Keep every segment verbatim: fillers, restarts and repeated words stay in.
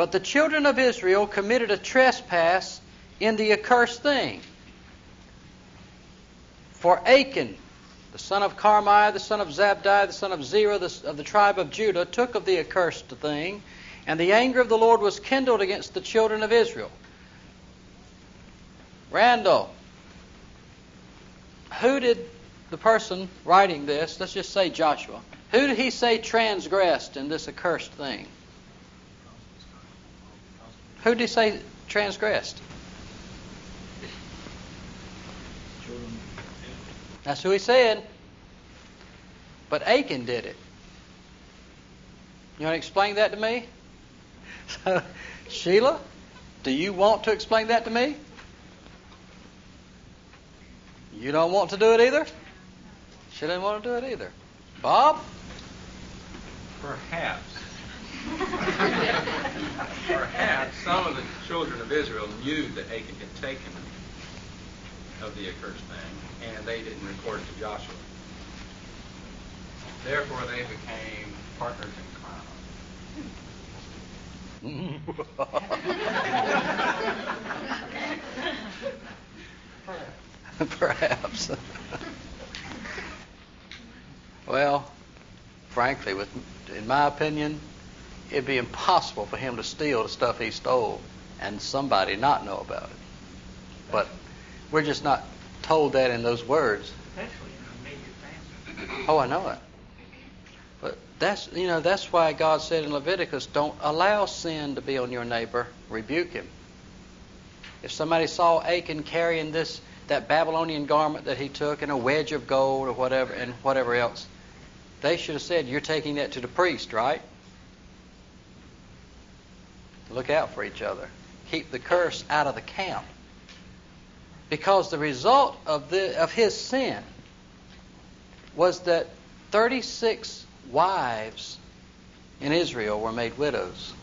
But the children of Israel committed a trespass in the accursed thing. For Achan, the son of Carmi, the son of Zabdi, the son of Zerah, the, of the tribe of Judah, took of the accursed thing, and the anger of the Lord was kindled against the children of Israel. Randall, who did the person writing this, let's just say Joshua, who did he say transgressed in this accursed thing? Who did he say transgressed? That's who he said. But Achan did it. You want to explain that to me? So, Sheila, do you want to explain that to me? You don't want to do it either? She didn't want to do it either. Bob? Perhaps. Perhaps some of the children of Israel knew that Achan had taken of the accursed thing, and they didn't report it to Joshua. Therefore, they became partners in crime. Perhaps. Well, frankly, with, in my opinion, it'd be impossible for him to steal the stuff he stole and somebody not know about it. But we're just not told that in those words. Oh, I know it. But that's, you know, that's why God said in Leviticus, don't allow sin to be on your neighbor. Rebuke him. If somebody saw Achan carrying this, that Babylonian garment that he took and a wedge of gold or whatever and whatever else, they should have said, you're taking that to the priest, right? Look out for each other. Keep the curse out of the camp. Because the result of the of his sin was that thirty-six wives in Israel were made widows.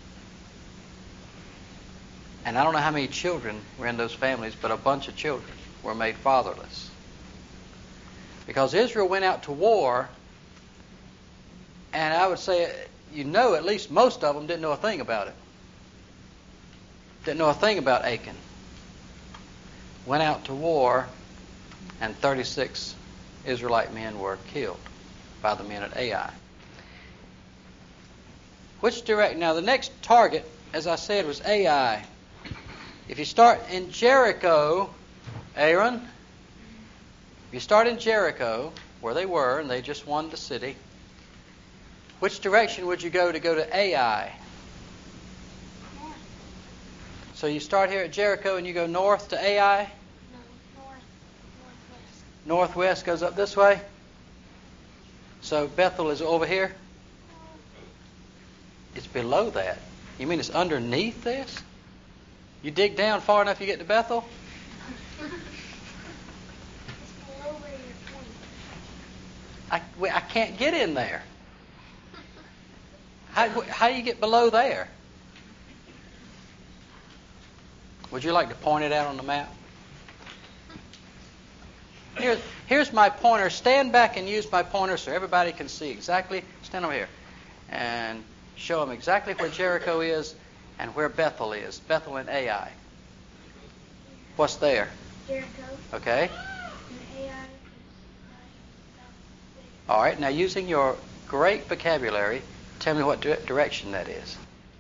And I don't know how many children were in those families, but a bunch of children were made fatherless. Because Israel went out to war, and I would say, you know, at least most of them didn't know a thing about it. Didn't know a thing about Achan. Went out to war, and thirty-six Israelite men were killed by the men at Ai. Which direct? Now, the next target, as I said, was Ai. If you start in Jericho, Aaron, if you start in Jericho, where they were, and they just won the city, which direction would you go to go to Ai? North. So you start here at Jericho and you go north to Ai? No, north, northwest. Northwest goes up this way? So Bethel is over here? It's below that. You mean it's underneath this? You dig down far enough you get to Bethel? It's below where you're pointing. I, well, I can't get in there. How, how do you get below there? Would you like to point it out on the map? Here, here's my pointer. Stand back and use my pointer so everybody can see exactly. Stand over here and show them exactly where Jericho is and where Bethel is. Bethel and Ai. What's there? Jericho. Okay. And Ai is right south. All right. Now, using your great vocabulary, tell me what di- direction that is.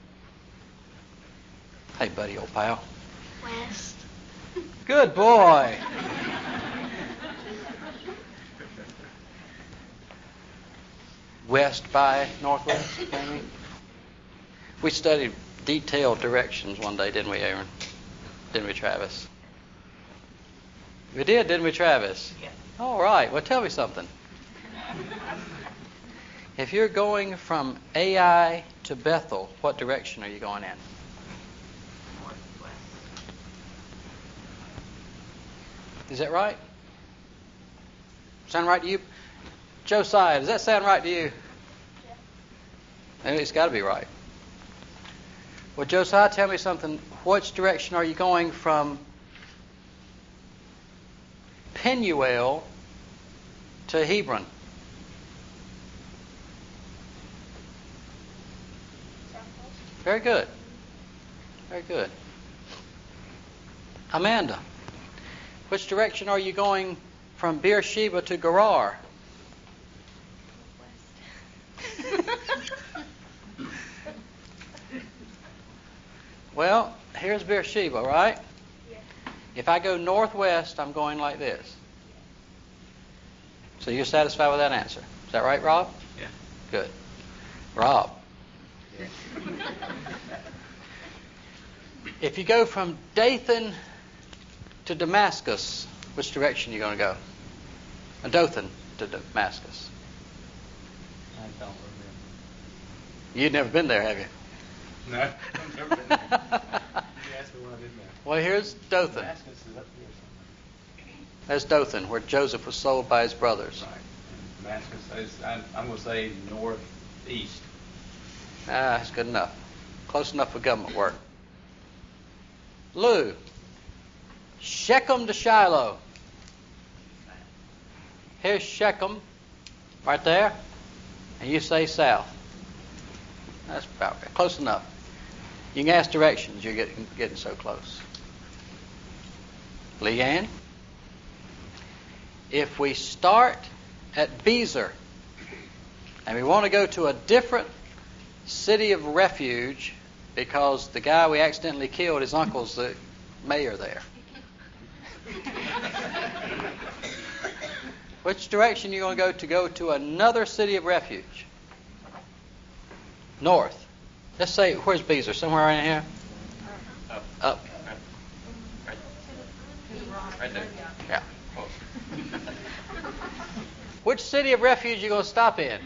Hey, buddy, old pal. West. Good boy. West by northwest, maybe? We studied detailed directions one day, didn't we, Aaron? Didn't we, Travis? We did, didn't we, Travis? Yeah. All right. Well, tell me something. If you're going from Ai to Bethel, what direction are you going in? Northwest. Is that right? Sound right to you? Josiah, does that sound right to you? Yeah. It's got to be right. Well, Josiah, tell me something. Which direction are you going from Penuel to Hebron? Southwest. Very good. Very good. Amanda, which direction are you going from Beersheba to Gerar? Well, here's Beersheba, right? Yeah. If I go northwest, I'm going like this. So you're satisfied with that answer? Is that right, Rob? Yeah. Good. Rob. If you go from Dathan to Damascus, which direction are you going to go? Uh, Dothan to Damascus. I don't remember. You've never been there, have you? No, I've never been there. You asked me when I did that. Well, here's Dothan. Damascus is up here somewhere. That's Dothan, where Joseph was sold by his brothers. Right. And Damascus is, I'm, I'm going to say northeast. Ah, that's good enough. Close enough for government work. Lou, Shechem to Shiloh. Here's Shechem, right there, and you say south. That's about right. Close enough. You can ask directions. You're getting, getting so close. Leanne, if we start at Bezer and we want to go to a different city of refuge because the guy we accidentally killed, his uncle's the mayor there. Which direction are you going to go to go to another city of refuge? North. Let's say, where's Bezer? Somewhere right in here? Up. Up. Right, right there. Yeah. Close. Which city of refuge are you going to stop in?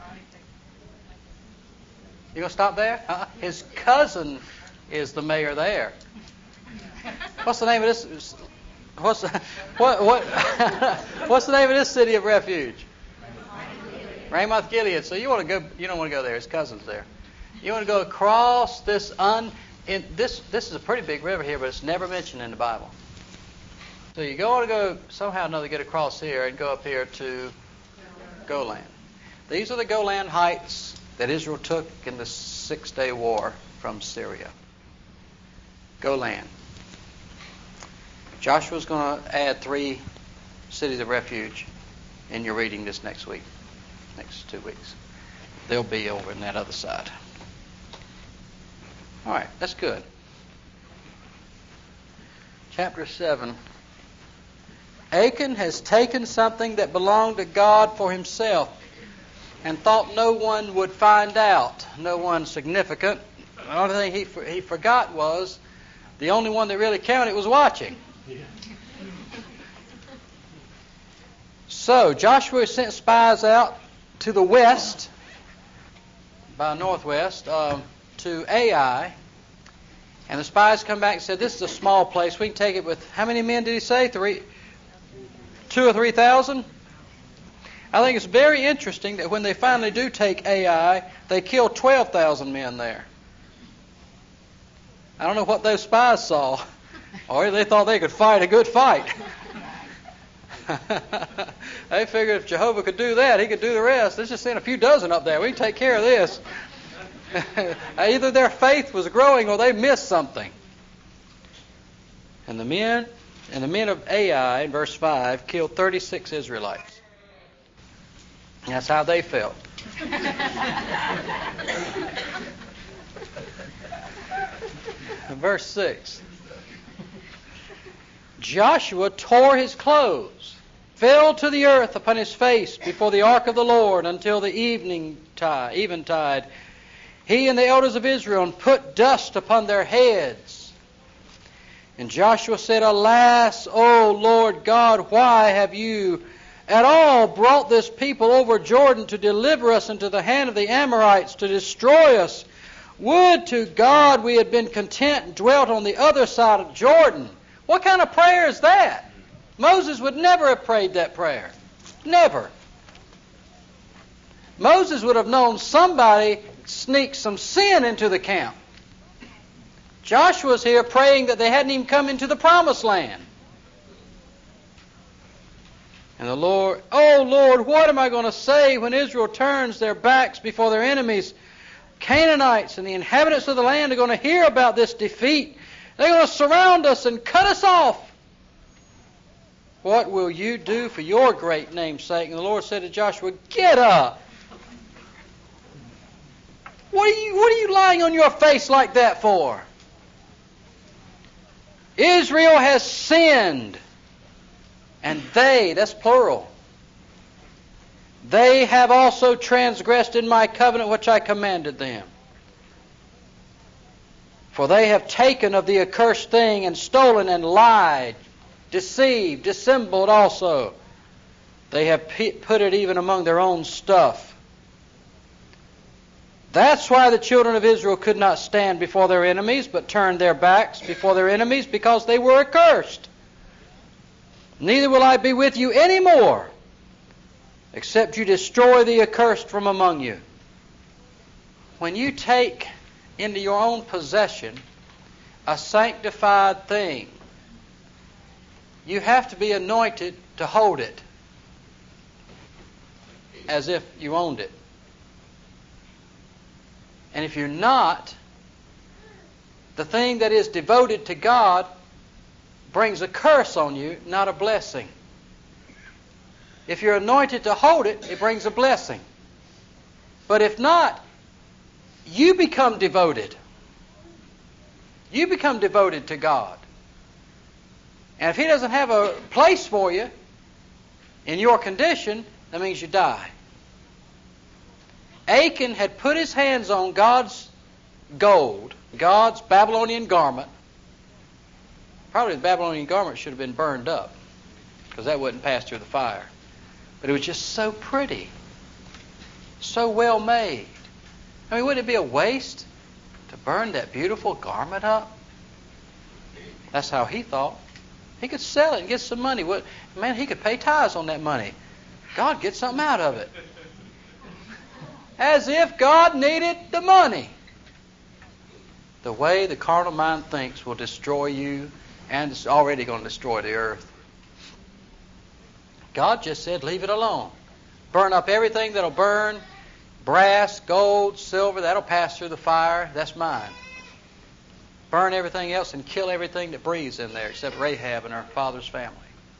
You going to stop there? Uh-uh. His cousin is the mayor there. What's the name of this? What's the, what what? What's the name of this city of refuge? Ramoth Gilead. So you want to go? You don't want to go there. His cousin's there. You want to go across this un. In this this is a pretty big river here, but it's never mentioned in the Bible. So you go want to go somehow or another get across here and go up here to Golan. These are the Golan Heights that Israel took in the Six-Day War from Syria. Golan. Joshua's going to add three cities of refuge in your reading this next week, next two weeks. They'll be over on that other side. All right, that's good. Chapter seven. Achan has taken something that belonged to God for himself and thought no one would find out, no one significant. The only thing he for, he forgot was the only one that really counted was watching. Yeah. So Joshua sent spies out to the west, by northwest, uh, to Ai, and the spies come back and said, "This is a small place. We can take it with how many men did he say? Three, two or three thousand." I think it's very interesting that when they finally do take Ai, they kill twelve thousand men there. I don't know what those spies saw, or they thought they could fight a good fight. They figured if Jehovah could do that, he could do the rest. Let's just send a few dozen up there. We can take care of this. Either their faith was growing or they missed something. And the men and the men of Ai, in verse five, killed thirty-six Israelites. That's how they felt. Verse six. Joshua tore his clothes, fell to the earth upon his face before the ark of the Lord until the evening tide, eventide. He and the elders of Israel and put dust upon their heads. And Joshua said, "Alas, O Lord God, why have you at all brought this people over Jordan to deliver us into the hand of the Amorites, to destroy us? Would to God we had been content and dwelt on the other side of Jordan." What kind of prayer is that? Moses would never have prayed that prayer. Never. Moses would have known somebody sneaked some sin into the camp. Joshua's here praying that they hadn't even come into the promised land. And the Lord, "Oh Lord, what am I going to say when Israel turns their backs before their enemies? Canaanites and the inhabitants of the land are going to hear about this defeat. They're going to surround us and cut us off. What will you do for your great name's sake? And the Lord said to Joshua, get up. What are you, what are you lying on your face like that for? Israel has sinned. And they, that's plural, they have also transgressed in my covenant which I commanded them. For they have taken of the accursed thing and stolen and lied, deceived, dissembled also. They have put it even among their own stuff. That's why the children of Israel could not stand before their enemies, but turned their backs before their enemies, because they were accursed. Neither will I be with you any more, except you destroy the accursed from among you. When you take into your own possession a sanctified thing, you have to be anointed to hold it as if you owned it. And if you're not, the thing that is devoted to God brings a curse on you, not a blessing. If you're anointed to hold it, it brings a blessing. But if not, you become devoted. You become devoted to God. And if He doesn't have a place for you in your condition, that means you die. Achan had put his hands on God's gold, God's Babylonian garment. Probably the Babylonian garment should have been burned up, because that wouldn't pass through the fire. But it was just so pretty, so well made. I mean, wouldn't it be a waste to burn that beautiful garment up? That's how he thought. He could sell it and get some money. Man, he could pay tithes on that money. God gets something out of it. As if God needed the money. The way the carnal mind thinks will destroy you, and it's already going to destroy the earth. God just said, leave it alone. Burn up everything that'll burn. Brass, gold, silver, that'll pass through the fire. That's mine. Burn everything else and kill everything that breathes in there, except Rahab and her father's family.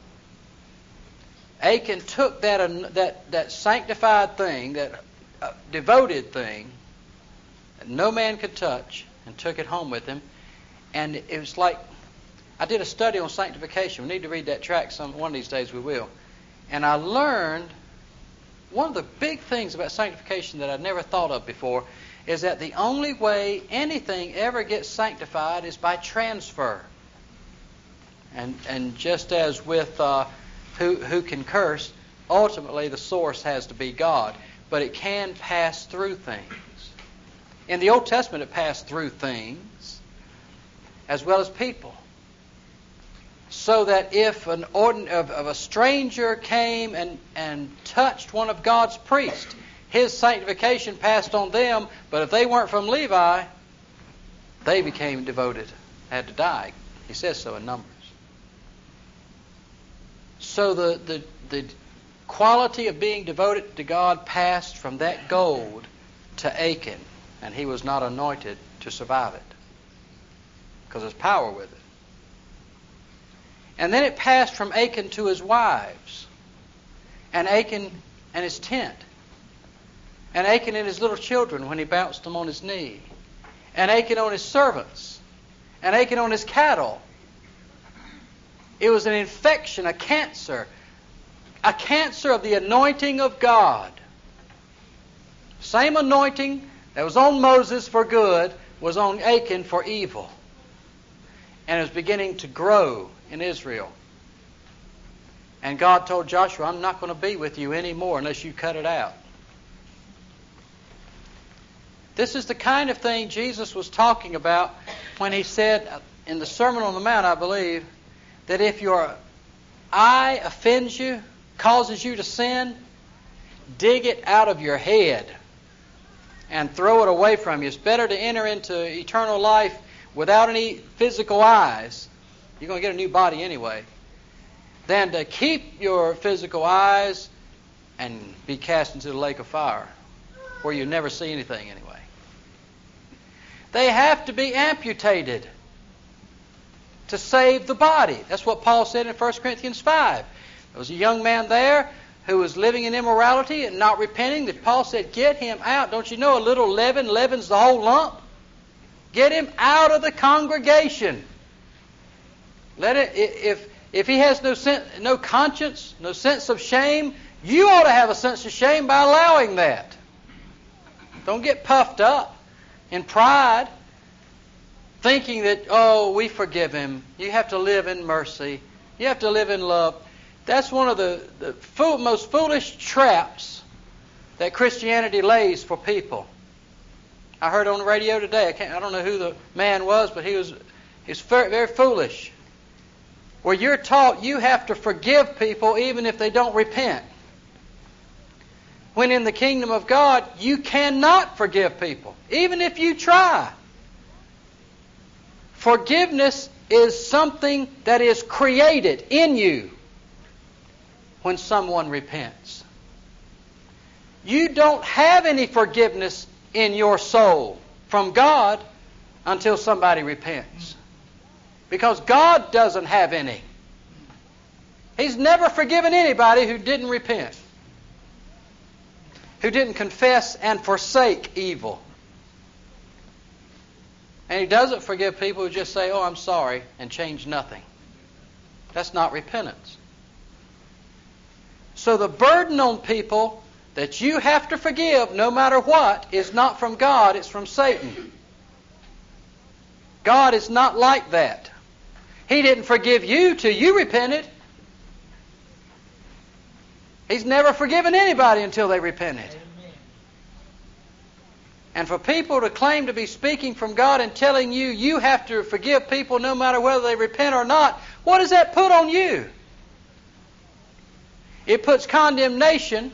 Achan took that, that, that sanctified thing, that uh, devoted thing that no man could touch, and took it home with him. And it was like, I did a study on sanctification. We need to read that tract some one of these days. We will. And I learned one of the big things about sanctification that I'd never thought of before is that the only way anything ever gets sanctified is by transfer. And and just as with uh, who who can curse, ultimately the source has to be God. But it can pass through things. In the Old Testament, it passed through things as well as people. So that if an ordin- of, of a stranger came and, and touched one of God's priests, his sanctification passed on them, but if they weren't from Levi, they became devoted, had to die. He says so in Numbers. So the, the, the quality of being devoted to God passed from that gold to Achan, and he was not anointed to survive it, because there's power with it. And then it passed from Achan to his wives, and Achan and his tent, and Achan and his little children when he bounced them on his knee, and Achan on his servants, and Achan on his cattle. It was an infection, a cancer, a cancer of the anointing of God. Same anointing that was on Moses for good was on Achan for evil. And it was beginning to grow in Israel. And God told Joshua, I'm not going to be with you anymore unless you cut it out. This is the kind of thing Jesus was talking about when he said in the Sermon on the Mount, I believe, that if your eye offends you, causes you to sin, dig it out of your head and throw it away from you. It's better to enter into eternal life without any physical eyes. You're going to get a new body anyway. Than to keep your physical eyes and be cast into the lake of fire, where you never see anything anyway. They have to be amputated to save the body. That's what Paul said in First Corinthians five. There was a young man there who was living in immorality and not repenting. That Paul said, get him out. Don't you know a little leaven leavens the whole lump? Get him out of the congregation. Let it. If if he has no sen- no conscience, no sense of shame, you ought to have a sense of shame by allowing that. Don't get puffed up in pride, thinking that, oh, we forgive him. You have to live in mercy. You have to live in love. That's one of the, the fool, most foolish traps that Christianity lays for people. I heard on the radio today, I, can't, I don't know who the man was, but he was, he was very, very foolish. Where you're taught you have to forgive people even if they don't repent. When in the kingdom of God, you cannot forgive people, even if you try. Forgiveness is something that is created in you when someone repents. You don't have any forgiveness in your soul from God until somebody repents. Because God doesn't have any. He's never forgiven anybody who didn't repent, who didn't confess and forsake evil. And He doesn't forgive people who just say, oh, I'm sorry, and change nothing. That's not repentance. So the burden on people that you have to forgive no matter what is not from God, it's from Satan. God is not like that. He didn't forgive you till you repented. He's never forgiven anybody until they repented. Amen. And for people to claim to be speaking from God and telling you you have to forgive people no matter whether they repent or not, what does that put on you? It puts condemnation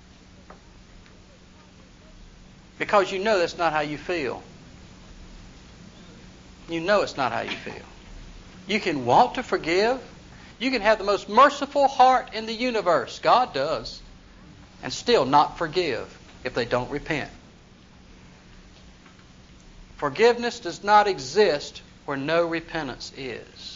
because you know that's not how you feel. You know it's not how you feel. You can want to forgive. You can have the most merciful heart in the universe. God does. And still not forgive if they don't repent. Forgiveness does not exist where no repentance is.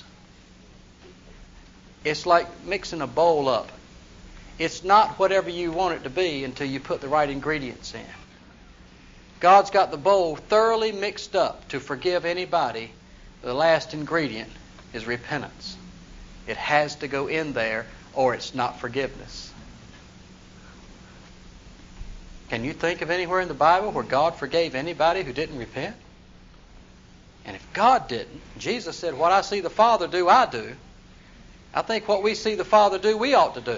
It's like mixing a bowl up. It's not whatever you want it to be until you put the right ingredients in. God's got the bowl thoroughly mixed up to forgive anybody. The last ingredient is repentance. It has to go in there or it's not forgiveness. Can you think of anywhere in the Bible where God forgave anybody who didn't repent? And if God didn't, Jesus said, what I see the Father do, I do. I think what we see the Father do, we ought to do.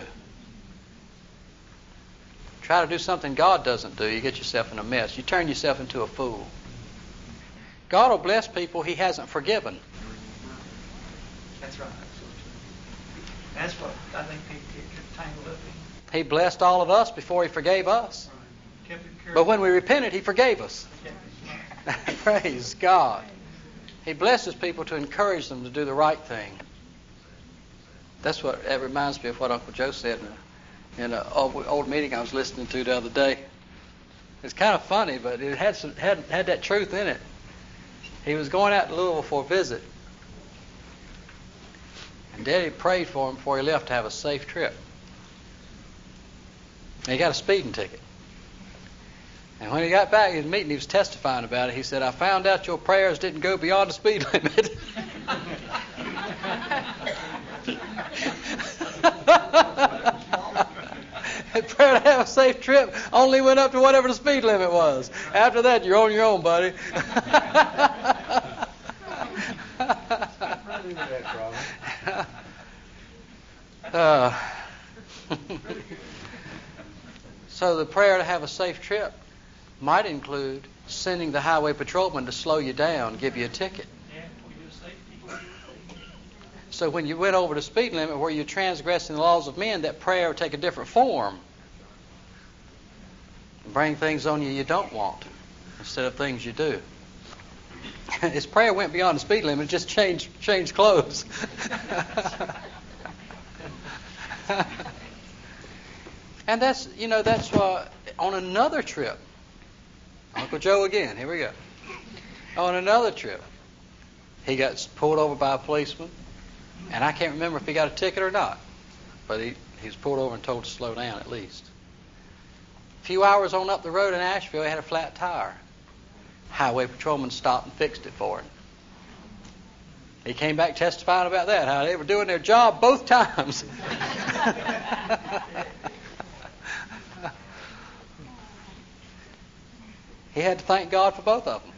Try to do something God doesn't do, you get yourself in a mess. You turn yourself into a fool. God will bless people He hasn't forgiven. That's right. That's what I think people get tangled up in. He blessed all of us before He forgave us. Right. But when we repented, He forgave us. Praise God. He blesses people to encourage them to do the right thing. That's what, that reminds me of what Uncle Joe said in an old, old meeting I was listening to the other day. It's kind of funny, but it had, some, had, had that truth in it. He was going out to Louisville for a visit. And Daddy prayed for him before he left to have a safe trip. And he got a speeding ticket. And when he got back to his meeting, he was testifying about it. He said, I found out your prayers didn't go beyond the speed limit. The prayer to have a safe trip only went up to whatever the speed limit was. After that, you're on your own, buddy. uh, so the prayer to have a safe trip might include sending the highway patrolman to slow you down, give you a ticket. So when you went over the speed limit where you're transgressing the laws of men, that prayer would take a different form. Bring things on you you don't want instead of things you do. His prayer went beyond the speed limit, just changed changed clothes. And that's, you know, that's why on another trip, Uncle Joe again, here we go. On another trip, he got pulled over by a policeman, and I can't remember if he got a ticket or not, but he, he was pulled over and told to slow down at least. A few hours on up the road in Asheville, he had a flat tire. Highway patrolman stopped and fixed it for him. He came back testifying about that, how they were doing their job both times. He had to thank God for both of them.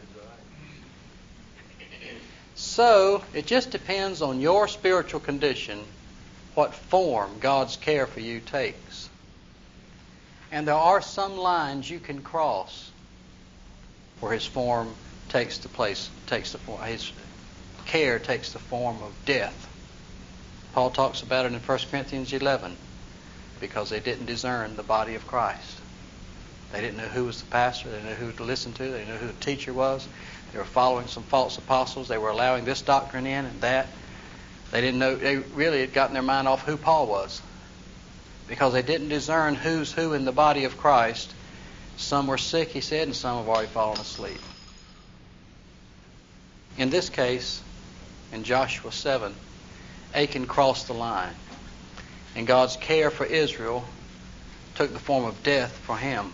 So, it just depends on your spiritual condition what form God's care for you takes. And there are some lines you can cross where His form takes the place, takes the form, His care takes the form of death. Paul talks about it in First Corinthians eleven, because they didn't discern the body of Christ. They didn't know who was the pastor. They didn't know who to listen to. They didn't know who the teacher was. They were following some false apostles. They were allowing this doctrine in and that. They didn't know. They really had gotten their mind off who Paul was, because they didn't discern who's who in the body of Christ. Some were sick, he said, and some have already fallen asleep. In this case, in Joshua seven, Achan crossed the line, and God's care for Israel took the form of death for him.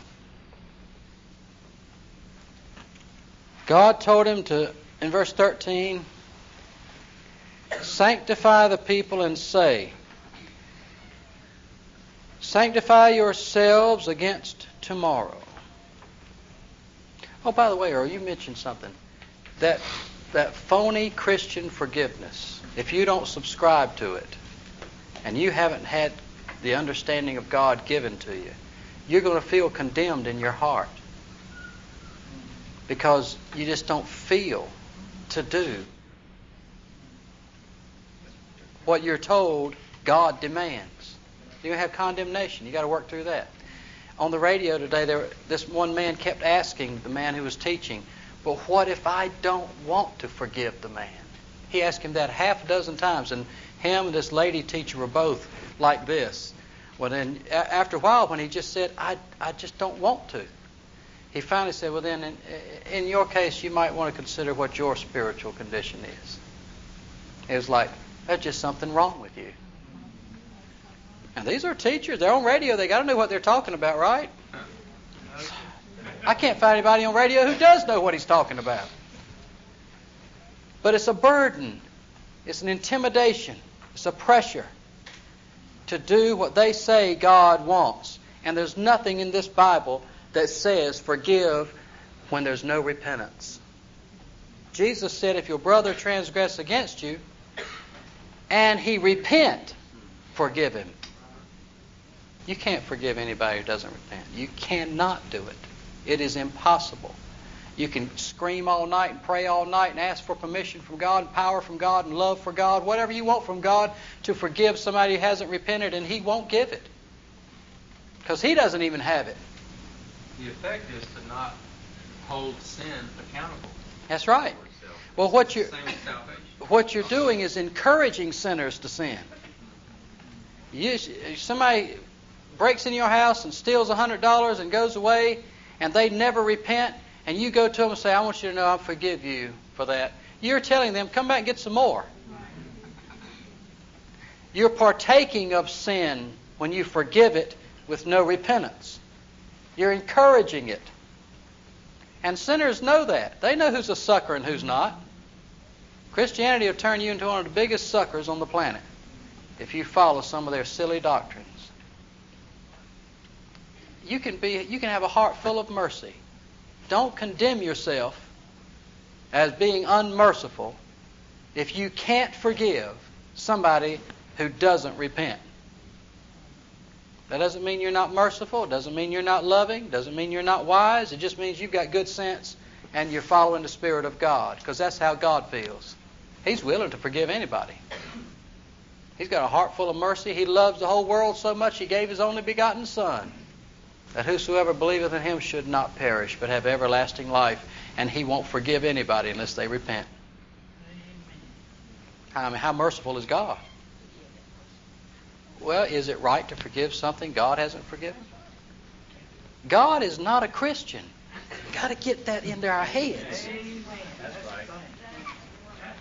God told him to, in verse thirteen, sanctify the people and say, sanctify yourselves against tomorrow. Oh, by the way, Earl, you mentioned something. That, that phony Christian forgiveness, if you don't subscribe to it, and you haven't had the understanding of God given to you, you're going to feel condemned in your heart, because you just don't feel to do what you're told God demands. You're going to have condemnation. You've got to work through that. On the radio today, there, this one man kept asking the man who was teaching, but what if I don't want to forgive the man? He asked him that half a dozen times, and him and this lady teacher were both like this. Well, then, after a while, when he just said, I, I just don't want to, he finally said, well, then, in, in your case, you might want to consider what your spiritual condition is. It was like, there's just something wrong with you. And these are teachers. They're on radio. They got to know what they're talking about, right? I can't find anybody on radio who does know what he's talking about. But it's a burden. It's an intimidation. It's a pressure to do what they say God wants. And there's nothing in this Bible that says forgive when there's no repentance. Jesus said, if your brother transgress against you and he repent, forgive him. You can't forgive anybody who doesn't repent. You cannot do it. It is impossible. You can scream all night and pray all night and ask for permission from God and power from God and love for God, whatever you want from God to forgive somebody who hasn't repented, and He won't give it, because He doesn't even have it. The effect is to not hold sin accountable. That's right. Well, what you're, Same with salvation. what you're doing is encouraging sinners to sin. You, somebody breaks in your house and steals one hundred dollars and goes away, and they never repent, and you go to them and say, I want you to know I forgive you for that. You're telling them, come back and get some more. You're partaking of sin when you forgive it with no repentance. You're encouraging it. And sinners know that. They know who's a sucker and who's not. Christianity will turn you into one of the biggest suckers on the planet if you follow some of their silly doctrines. You can be, you can have a heart full of mercy. Don't condemn yourself as being unmerciful if you can't forgive somebody who doesn't repent. That doesn't mean you're not merciful. It doesn't mean you're not loving. It doesn't mean you're not wise. It just means you've got good sense and you're following the Spirit of God, because that's how God feels. He's willing to forgive anybody. He's got a heart full of mercy. He loves the whole world so much He gave His only begotten Son, that whosoever believeth in Him should not perish, but have everlasting life. And He won't forgive anybody unless they repent. I mean, how merciful is God? Well, is it right to forgive something God hasn't forgiven? God is not a Christian. We've got to get that into our heads.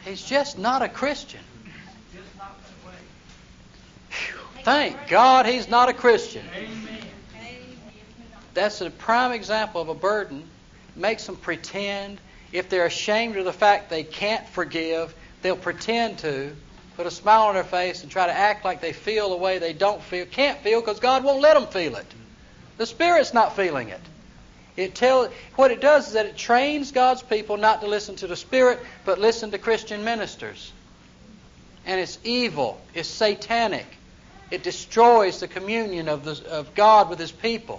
He's just not a Christian. Just not that way. Whew. Thank God he's not a Christian. Amen. That's a prime example of a burden. Makes them pretend. If they're ashamed of the fact they can't forgive, they'll pretend to, put a smile on their face and try to act like they feel the way they don't feel, can't feel, because God won't let them feel it. The Spirit's not feeling it. It tell, what it does is that it trains God's people not to listen to the Spirit, but listen to Christian ministers. And it's evil. It's satanic. It destroys the communion of, the, of God with His people.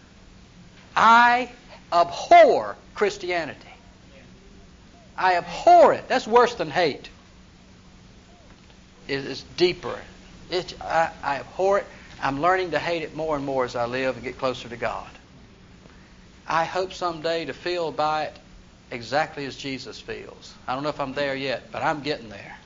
I abhor Christianity. I abhor it. That's worse than hate. It is deeper. It, I, I abhor it. I'm learning to hate it more and more as I live and get closer to God. I hope someday to feel by it exactly as Jesus feels. I don't know if I'm there yet, but I'm getting there.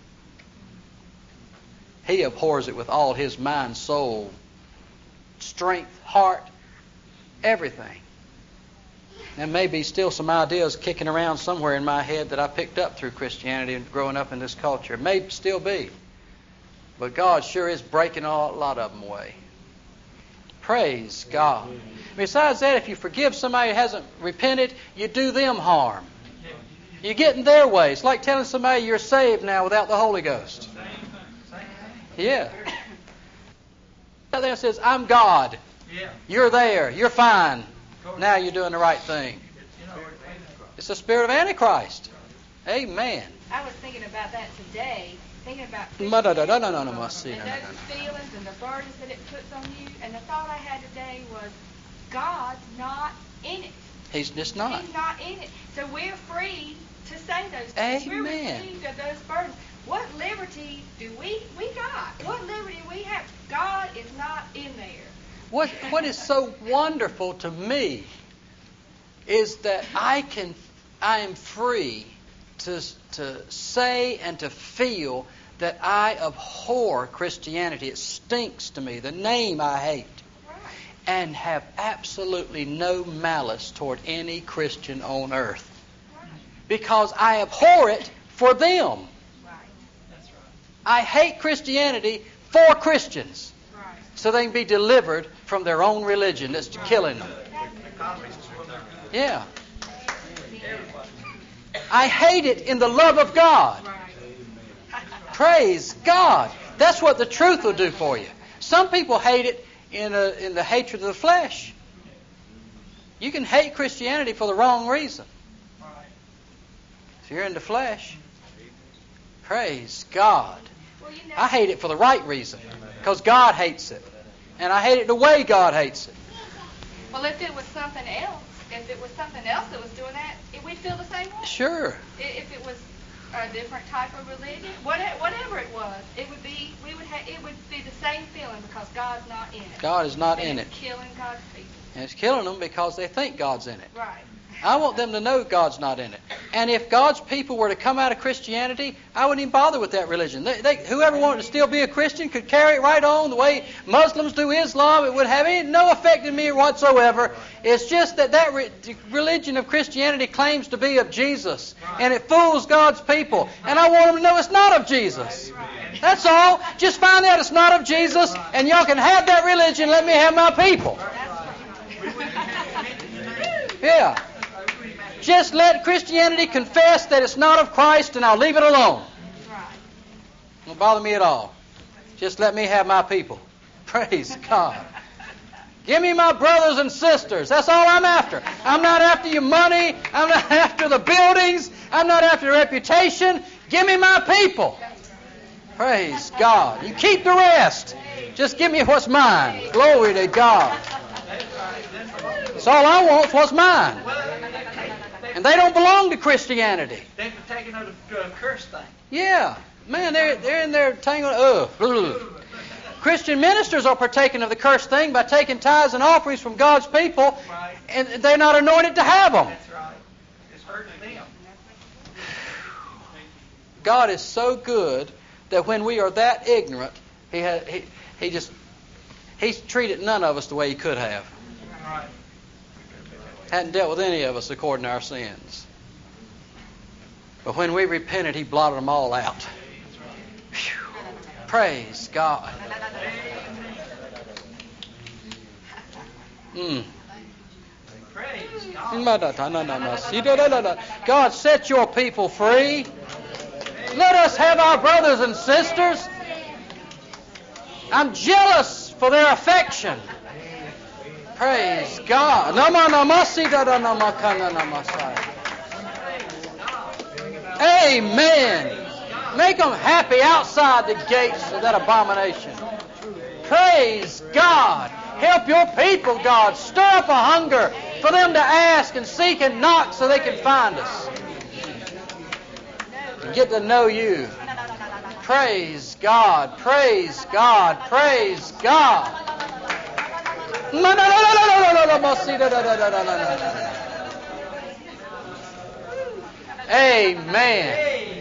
He abhors it with all his mind, soul, strength, heart, everything. There may be still some ideas kicking around somewhere in my head that I picked up through Christianity and growing up in this culture. It may still be. But God sure is breaking a lot of them away. Praise God. Besides that, if you forgive somebody who hasn't repented, you do them harm. You get in their way. It's like telling somebody you're saved now without the Holy Ghost. Yeah. Out there says, I'm God. You're there. You're fine. Now you're doing the right thing. It's the spirit of Antichrist. Amen. I was thinking about that today, thinking about No, no, no, no, no, no, no, and no, those no, no, no. feelings and the burdens that it puts on you. And the thought I had today was, God's not in it. He's just not. He's not in it. So we're free to say those things. Amen. We're relieved of those burdens. What liberty do we we got? What liberty we have? God is not in there. What What is so wonderful to me is that I can, I am free to to say and to feel that I abhor Christianity. It stinks to me. The name I hate. Right. And have absolutely no malice toward any Christian on earth. Right. Because I abhor it for them. Right. That's right. I hate Christianity for Christians. Right. So they can be delivered from their own religion that's killing them. Yeah. I hate it in the love of God. Right. Praise God. That's what the truth will do for you. Some people hate it in a, in the hatred of the flesh. You can hate Christianity for the wrong reason. If you're in the flesh, praise God. Well, you know, I hate it for the right reason, because God hates it. And I hate it the way God hates it. well, if it was something else, if it was something else that was doing that, it, we'd feel the same way. Sure. I- If it was a different type of religion, whatever, whatever it was, it would be we would ha- it would be the same feeling because God's not in it. God is not and in it's it. killing God's people. And it's killing them because they think God's in it. Right. I want them to know God's not in it. And if God's people were to come out of Christianity, I wouldn't even bother with that religion. They, they, whoever wanted to still be a Christian could carry it right on the way Muslims do Islam. It would have any, no effect on me whatsoever. It's just that that re- religion of Christianity claims to be of Jesus. And it fools God's people. And I want them to know it's not of Jesus. That's all. Just find out it's not of Jesus, and y'all can have that religion. Let me have my people. Yeah. Just let Christianity confess that it's not of Christ, and I'll leave it alone. Right. Don't bother me at all. Just let me have my people. Praise God. Give me my brothers and sisters. That's all I'm after. I'm not after your money. I'm not after the buildings. I'm not after the reputation. Give me my people. Praise God. You keep the rest. Just give me what's mine. Glory to God. That's all I want is what's mine. And they don't belong to Christianity. They've taken out a uh, curse thing. Yeah. Man, they're, they're in there tangled. Ugh. Christian ministers are partaking of the cursed thing by taking tithes and offerings from God's people, Right. and they're not anointed to have them. That's right. It's hurting them. God is so good that when we are that ignorant, He ha- he, he just He's treated none of us the way He could have. Right. Hadn't dealt with any of us according to our sins. But when we repented, He blotted them all out. Whew. Praise God. Mm. God, set your people free. Let us have our brothers and sisters. I'm jealous for their affection. Praise God. Amen. Make them happy outside the gates of that abomination. Praise God. Help your people, God. Stir up a hunger for them to ask and seek and knock so they can find us. And get to know you. Praise God. Praise God. Praise God. Amen.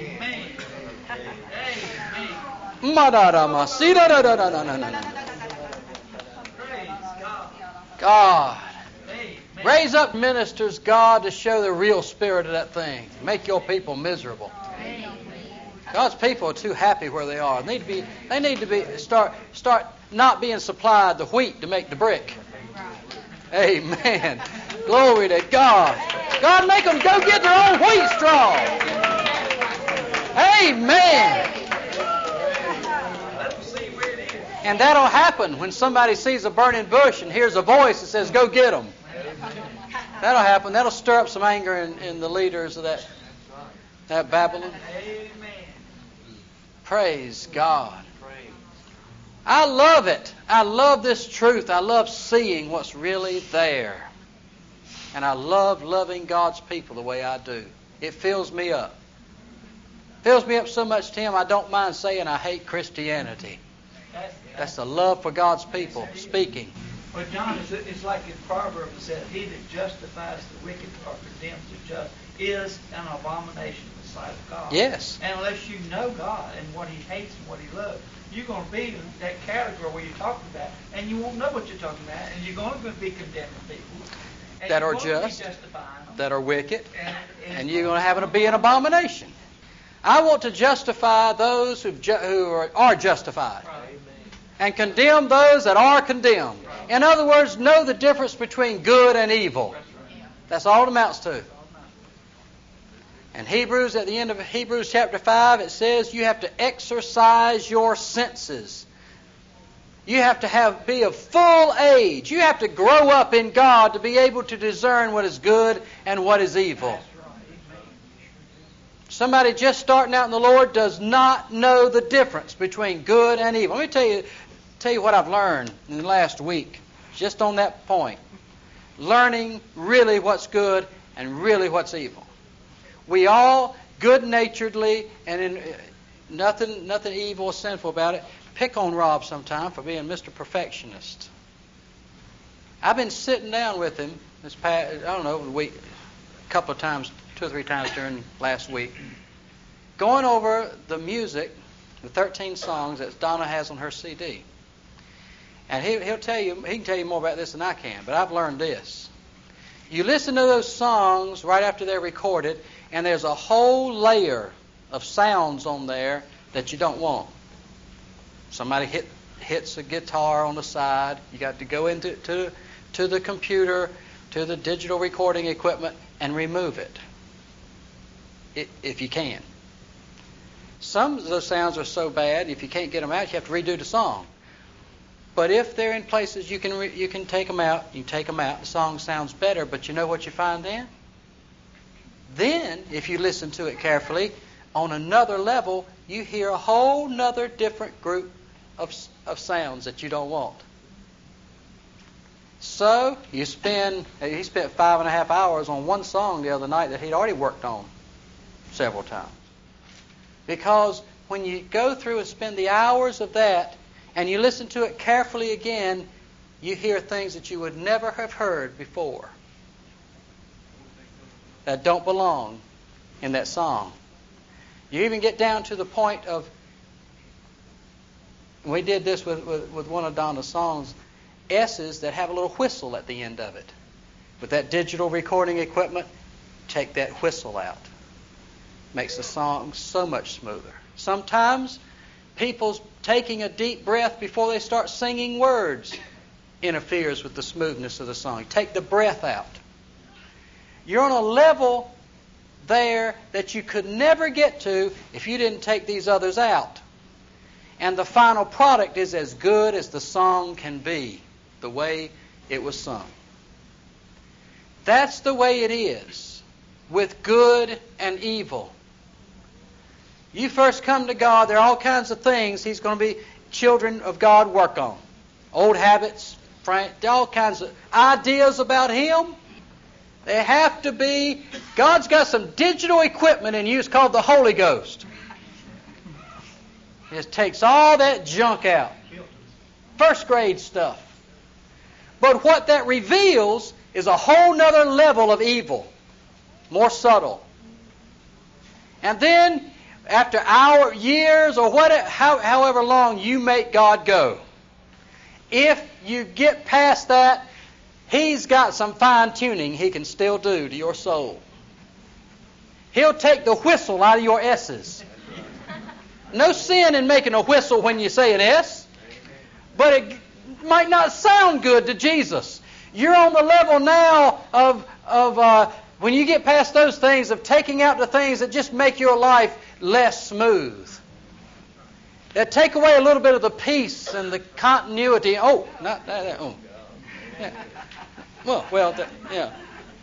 God. Raise up ministers, God, to show the real spirit of that thing. Make your people miserable. God's people are too happy where they are. They need to be. They need to be start start not being supplied the wheat to make the brick. Amen. Glory to God. God, make them go get their own wheat straw. Amen. And that'll happen when somebody sees a burning bush and hears a voice that says, "Go get them." That'll happen. That'll stir up some anger in, in the leaders of that that Babylon. Praise God. I love it. I love this truth. I love seeing what's really there. And I love loving God's people the way I do. It fills me up. Fills me up so much, Tim, I don't mind saying I hate Christianity. That's the love for God's people speaking. Well, John, it's, it's like in Proverbs it says, "He that justifies the wicked or condemns the just is an abomination in the sight of God." Yes. And unless you know God and what He hates and what He loves, you're going to be in that category where you're talking about, and you won't know what you're talking about, and you're going to be condemning people and that you're are going just, to be justifying them, that are wicked, and, and, and you're going to have it be an abomination. I want to justify those who've ju- who are, are justified. Right. And condemn those that are condemned. In other words, know the difference between good and evil. That's all it amounts to. And Hebrews, at the end of Hebrews chapter five, it says you have to exercise your senses. You have to have be of full age. You have to grow up in God to be able to discern what is good and what is evil. Somebody just starting out in the Lord does not know the difference between good and evil. Let me tell you, tell you what I've learned in the last week, just on that point. Learning really what's good and really what's evil. We all good-naturedly, and in, uh, nothing, nothing evil or sinful about it, pick on Rob sometime for being Mister Perfectionist. I've been sitting down with him this past, I don't know, a week, a couple of times, two or three times during last week, going over the music, the thirteen songs that Donna has on her C D. And he, he'll tell you, he can tell you more about this than I can, but I've learned this. You listen to those songs right after they're recorded, and there's a whole layer of sounds on there that you don't want. Somebody hit, hits a guitar on the side. You got to go into to, to the computer, to the digital recording equipment, and remove it, it if you can. Some of those sounds are so bad, if you can't get them out, you have to redo the song. But if they're in places you can re, you can take them out, you take them out, the song sounds better, but you know what you find then? Then, if you listen to it carefully, on another level, you hear a whole nother different group of, of sounds that you don't want. So, you spend, he spent five and a half hours on one song the other night that he'd already worked on several times. Because when you go through and spend the hours of that, and you listen to it carefully again, you hear things that you would never have heard before that don't belong in that song. You even get down to the point of, we did this with, with, with one of Donna's songs, S's that have a little whistle at the end of it. With that digital recording equipment, take that whistle out. makes the song so much smoother. Sometimes people's taking a deep breath before they start singing words interferes with the smoothness of the song. Take the breath out. You're on a level there that you could never get to if you didn't take these others out. And the final product is as good as the song can be, the way it was sung. That's the way it is with good and evil. You first come to God, there are all kinds of things He's going to be children of God work on. Old habits, all kinds of ideas about Him. They have to be, God's got some digital equipment in use called the Holy Ghost. It takes all that junk out. First grade stuff. But what that reveals is a whole nother level of evil. More subtle. And then, after hour, years, or whatever, how, however long you make God go, if you get past that, He's got some fine-tuning He can still do to your soul. He'll take the whistle out of your S's. No sin in making a whistle when you say an S, but it might not sound good to Jesus. You're on the level now of, of uh, when you get past those things, of taking out the things that just make your life less smooth. That take away a little bit of the peace and the continuity. Oh, not that. that oh. Yeah. Well, well, that, yeah.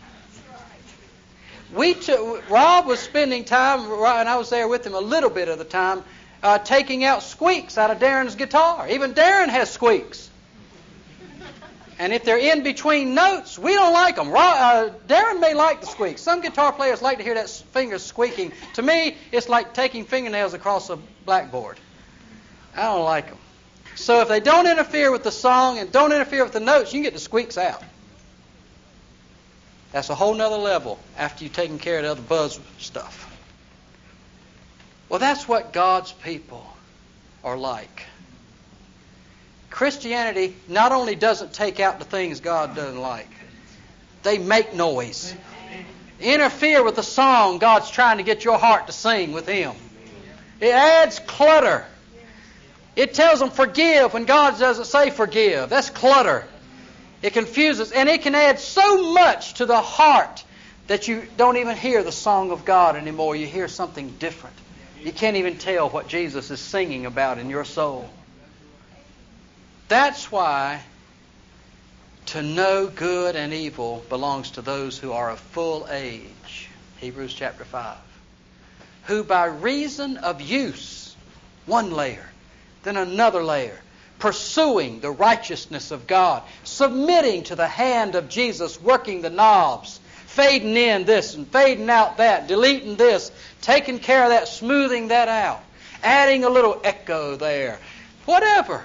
We took, Rob was spending time, and I was there with him a little bit of the time, uh, taking out squeaks out of Darren's guitar. Even Darren has squeaks. And if they're in between notes, we don't like them. Rob, uh, Darren may like the squeaks. Some guitar players like to hear that fingers squeaking. To me, it's like taking fingernails across a blackboard. I don't like them. So if they don't interfere with the song and don't interfere with the notes, you can get the squeaks out. That's a whole nother level after you've taken care of the other buzz stuff. Well, that's what God's people are like. Christianity not only doesn't take out the things God doesn't like, they make noise. Interfere with the song God's trying to get your heart to sing with Him. It adds clutter. It tells them forgive when God doesn't say forgive. That's clutter. It confuses, and it can add so much to the heart that you don't even hear the song of God anymore. You hear something different. You can't even tell what Jesus is singing about in your soul. That's why to know good and evil belongs to those who are of full age. Hebrews chapter five. Who by reason of use, one layer, then another layer, pursuing the righteousness of God, submitting to the hand of Jesus, working the knobs, fading in this and fading out that, deleting this, taking care of that, smoothing that out, adding a little echo there, whatever.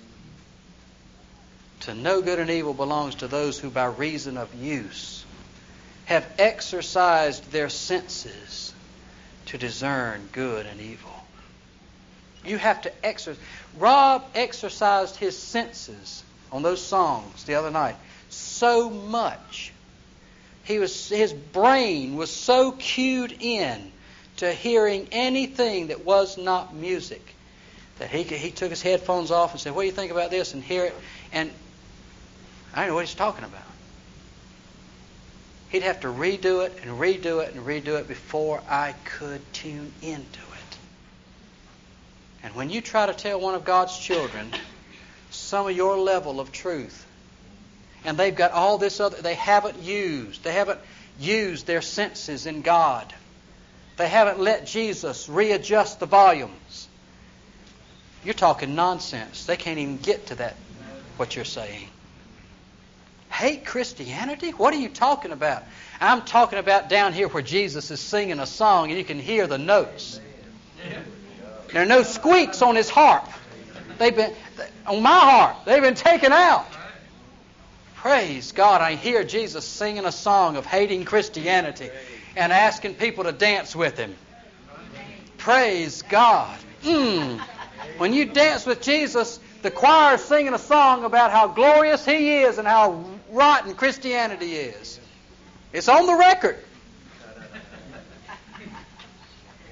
To know good and evil belongs to those who by reason of use have exercised their senses to discern good and evil. You have to exercise. Rob exercised his senses on those songs the other night so much. He was, his brain was so cued in to hearing anything that was not music that he he took his headphones off and said, "What do you think about this?" and hear it. And I don't know what he's talking about. He'd have to redo it and redo it and redo it before I could tune into it. And when you try to tell one of God's children some of your level of truth, and they've got all this other, they haven't used, they haven't used their senses in God. They haven't let Jesus readjust the volumes. You're talking nonsense. They can't even get to that, what you're saying. Hate Christianity? What are you talking about? I'm talking about down here where Jesus is singing a song and you can hear the notes. There are no squeaks on his harp. They've been on my harp. They've been taken out. Praise God! I hear Jesus singing a song of hating Christianity and asking people to dance with Him. Praise God! Mm. When you dance with Jesus, the choir is singing a song about how glorious He is and how rotten Christianity is. It's on the record.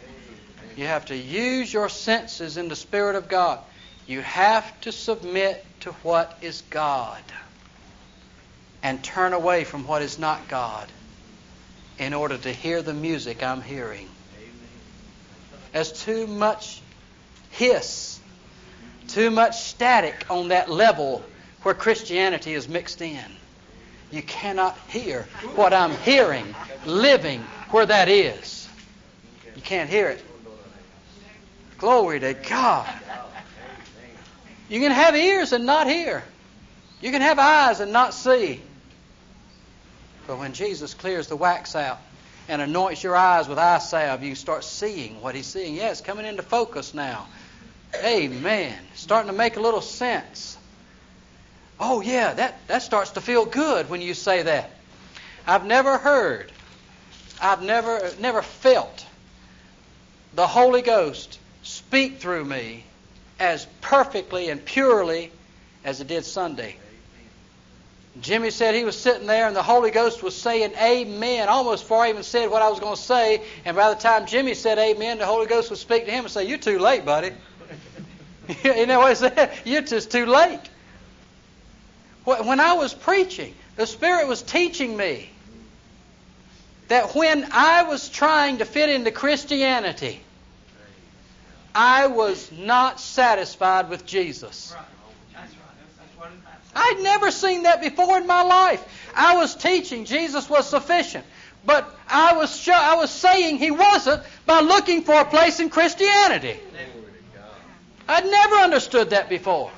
You have to use your senses in the Spirit of God. You have to submit to what is God and turn away from what is not God in order to hear the music I'm hearing. There's too much hiss, too much static on that level where Christianity is mixed in. You cannot hear what I'm hearing, living where that is. You can't hear it. Glory to God. You can have ears and not hear. You can have eyes and not see. But when Jesus clears the wax out and anoints your eyes with eye salve, you start seeing what He's seeing. Yeah, it's coming into focus now. Amen. Starting to make a little sense. Oh yeah, that, that starts to feel good when you say that. I've never heard, I've never never felt the Holy Ghost speak through me as perfectly and purely as it did Sunday. Jimmy said he was sitting there and the Holy Ghost was saying amen almost before I even said what I was going to say. And by the time Jimmy said amen, the Holy Ghost would speak to him and say, "You're too late, buddy." You know what he said? You're just too late. When I was preaching, the Spirit was teaching me that when I was trying to fit into Christianity, I was not satisfied with Jesus. Right. That's right. That's what it matters. I'd never seen that before in my life. I was teaching Jesus was sufficient, but I was show, I was saying He wasn't by looking for a place in Christianity. I'd never understood that before.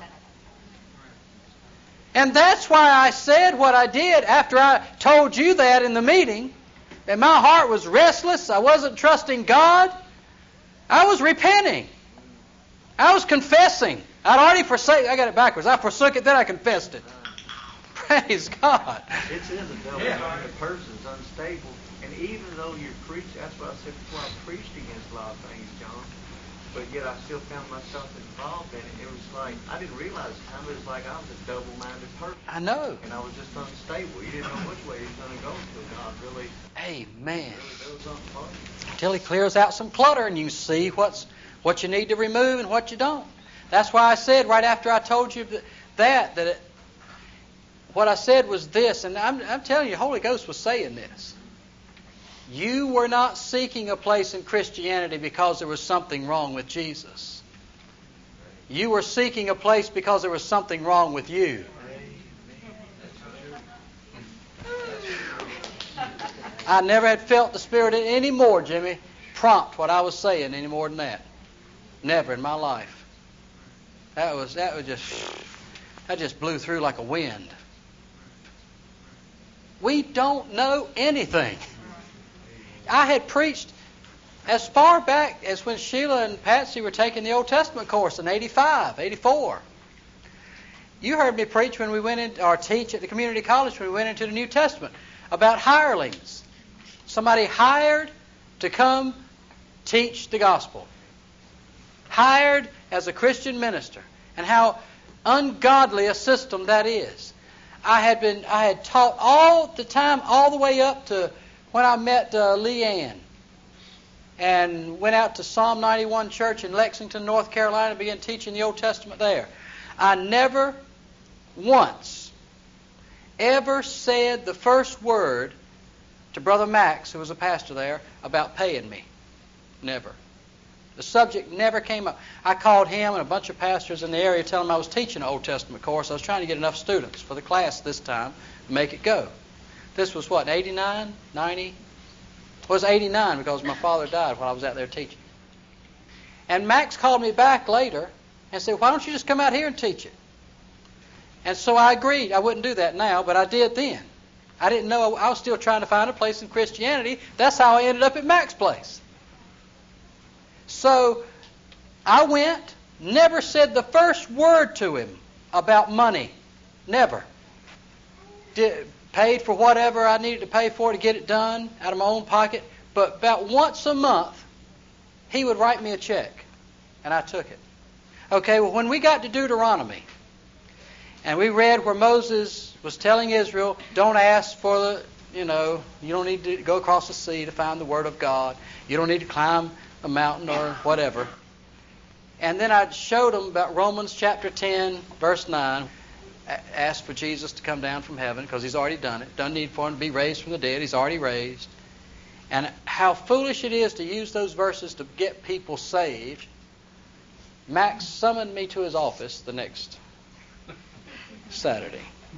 And that's why I said what I did after I told you that in the meeting, that my heart was restless, I wasn't trusting God. I was repenting. I was confessing. I'd already forsaken, I got it backwards. I forsook it, then I confessed it. Praise God. It's in the devil. Yeah. The person's unstable. And even though you're preaching, that's what I said before, I preached against a lot of things, John. But yet I still found myself involved in it. It was like, I didn't realize at the time, it was like I was a double-minded person. I know. And I was just unstable. You didn't know which way he was going to go until God really, Amen. really did something for you. Until He clears out some clutter and you see what's what you need to remove and what you don't. That's why I said right after I told you that, that it, what I said was this, and I'm, I'm telling you, the Holy Ghost was saying this. You were not seeking a place in Christianity because there was something wrong with Jesus. You were seeking a place because there was something wrong with you. I never had felt the Spirit any more, Jimmy, prompt what I was saying any more than that. Never in my life. That was that was just that just blew through like a wind. We don't know anything. I had preached as far back as when Sheila and Patsy were taking the Old Testament course in eighty-five, eighty-four. You heard me preach when we went in, or teach at the community college when we went into the New Testament about hirelings. Somebody hired to come teach the gospel. Hired as a Christian minister. And how ungodly a system that is. I had been, I had taught all the time, all the way up to when I met uh, Leanne. And went out to Psalm ninety-one Church in Lexington, North Carolina, and began teaching the Old Testament there. I never once ever said the first word to Brother Max, who was a pastor there, about paying me. Never. The subject never came up. I called him and a bunch of pastors in the area telling them I was teaching an Old Testament course. I was trying to get enough students for the class this time to make it go. This was what, eighty-nine, ninety? It was eighty-nine because my father died while I was out there teaching. And Max called me back later and said, "Why don't you just come out here and teach it?" And so I agreed. I wouldn't do that now, but I did then. I didn't know. I was still trying to find a place in Christianity. That's how I ended up at Max's place. So I went, never said the first word to him about money. Never. Did, paid for whatever I needed to pay for to get it done out of my own pocket. But about once a month, he would write me a check, and I took it. Okay, well, when we got to Deuteronomy, and we read where Moses was telling Israel, don't ask for the, you know, you don't need to go across the sea to find the Word of God. You don't need to climb a mountain or whatever. And then I showed them about Romans chapter ten, verse nine. Asked for Jesus to come down from heaven because he's already done it. Doesn't need for him to be raised from the dead. He's already raised. And how foolish it is to use those verses to get people saved. Max summoned me to his office the next Saturday.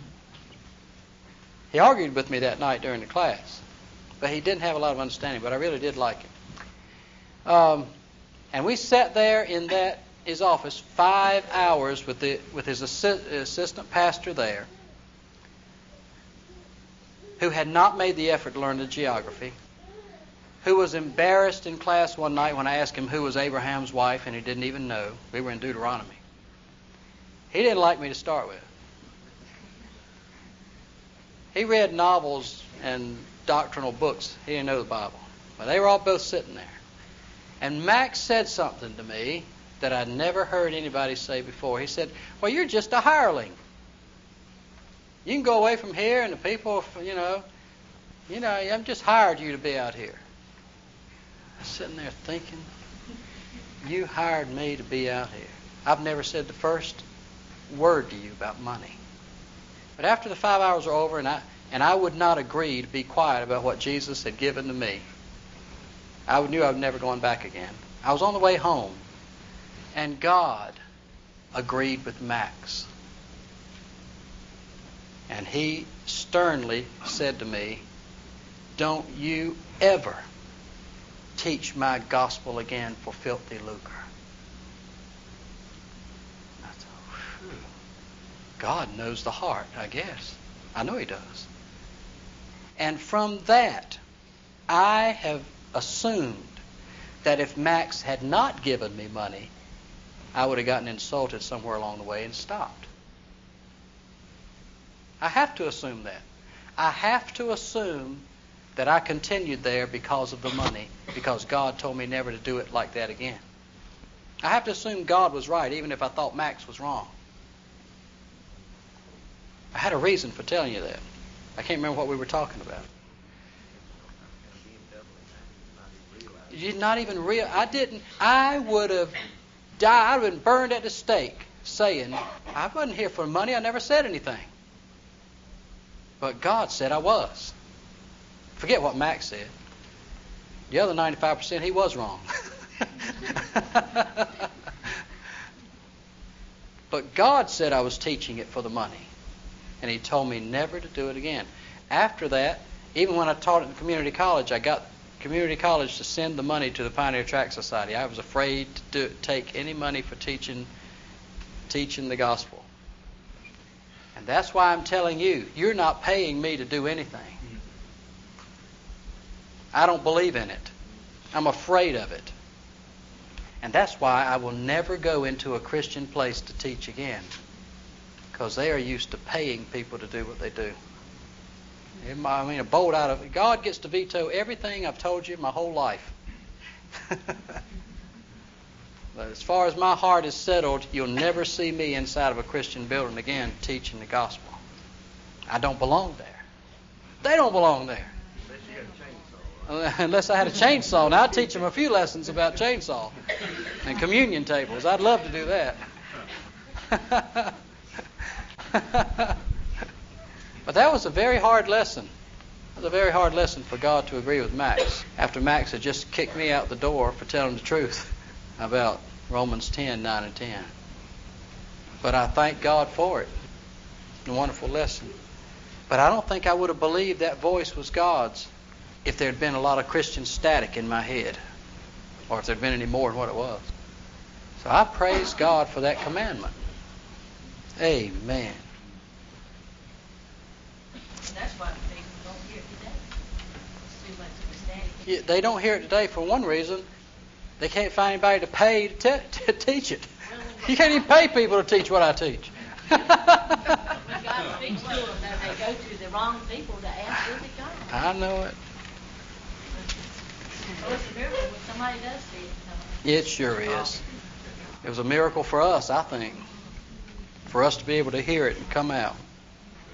He argued with me that night during the class. But he didn't have a lot of understanding, but I really did like him. Um, and we sat there in that his office five hours with the with his assi- assistant pastor there, who had not made the effort to learn the geography, who was embarrassed in class one night when I asked him who was Abraham's wife, and he didn't even know. We were in Deuteronomy. He didn't like me to start with. He read novels and doctrinal books. He didn't know the Bible. But they were all both sitting there. And Max said something to me that I'd never heard anybody say before. He said, well, you're just a hireling. You can go away from here and the people, you know, you know, I've just hired you to be out here. I was sitting there thinking, you hired me to be out here. I've never said the first word to you about money. But after the five hours were over and I, and I would not agree to be quiet about what Jesus had given to me, I knew I was never going back again. I was on the way home. And God agreed with Max. And he sternly said to me, don't you ever teach my gospel again for filthy lucre. I thought, whew, God knows the heart, I guess. I know he does. And from that, I have assumed that if Max had not given me money, I would have gotten insulted somewhere along the way and stopped. I have to assume that. I have to assume that I continued there because of the money, because God told me never to do it like that again. I have to assume God was right, even if I thought Max was wrong. I had a reason for telling you that. I can't remember what we were talking about. You did not even real. I didn't. I would have died. I'd have been burned at the stake, saying, "I wasn't here for money. I never said anything." But God said I was. Forget what Max said. The other ninety-five percent, he was wrong. But God said I was teaching it for the money. And he told me never to do it again. After that, even when I taught at the community college, I got community college to send the money to the Pioneer Tract Society. I was afraid to do, take any money for teaching teaching the gospel. And that's why I'm telling you, you're not paying me to do anything. I don't believe in it. I'm afraid of it. And that's why I will never go into a Christian place to teach again. Because they are used to paying people to do what they do. I mean, a bolt out of... God gets to veto everything I've told you my whole life. But as far as my heart is settled, you'll never see me inside of a Christian building again teaching the gospel. I don't belong there. They don't belong there. Unless I had a chainsaw. Now I'd teach them a few lessons about chainsaw and communion tables. I'd love to do that. But that was a very hard lesson. It was a very hard lesson for God to agree with Max. After Max had just kicked me out the door for telling the truth about Romans ten, nine and ten. But I thank God for it. It's a wonderful lesson. But I don't think I would have believed that voice was God's if there had been a lot of Christian static in my head, or if there had been any more than what it was. So I praise God for that commandment. Amen. That's why people don't hear it today. It's too much of a static. Yeah, they don't hear it today for one reason. They can't find anybody to pay to, t- to teach it. You can't even pay people to teach what I teach. When God speaks to them, they go to the wrong people to ask, is it God? I know it. Well, it's a miracle when somebody does see it. It sure is. It was a miracle for us, I think, for us to be able to hear it and come out.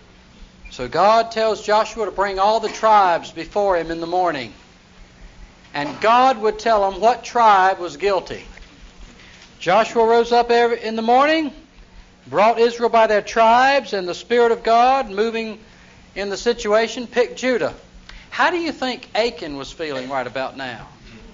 So God tells Joshua to bring all the tribes before him in the morning. and God would tell them what tribe was guilty. Joshua rose up every, in the morning, brought Israel by their tribes, and the Spirit of God, moving in the situation, picked Judah. How do you think Achan was feeling right about now?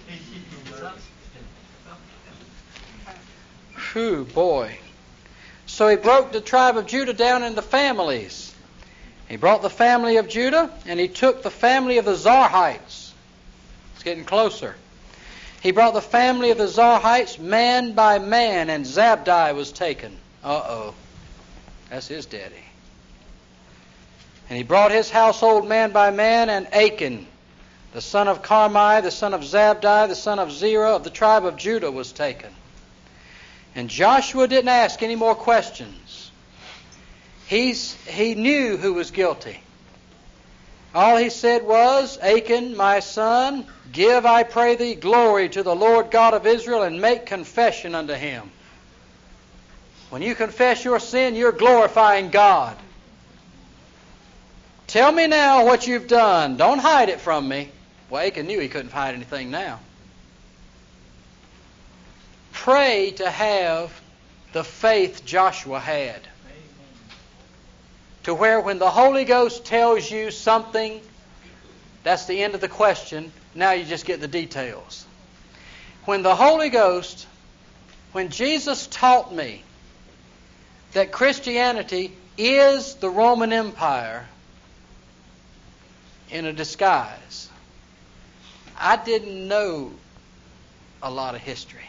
Whew, boy. So he broke the tribe of Judah down into families. He brought the family of Judah, and he took the family of the Zarhites. It's getting closer. He brought the family of the Zarhites man by man, and Zabdi was taken. Uh-oh. That's his daddy. And he brought his household man by man, and Achan, the son of Carmi, the son of Zabdi, the son of Zerah, of the tribe of Judah, was taken. And Joshua didn't ask any more questions. He's, he knew who was guilty. All he said was, Achan, my son, give, I pray thee, glory to the Lord God of Israel, and make confession unto him. When you confess your sin, you're glorifying God. Tell me now what you've done. Don't hide it from me. Well, Achan knew he couldn't hide anything now. Pray to have the faith Joshua had. To where when the Holy Ghost tells you something, that's the end of the question. Now you just get the details. When the Holy Ghost, when Jesus taught me that Christianity is the Roman Empire in a disguise, I didn't know a lot of history.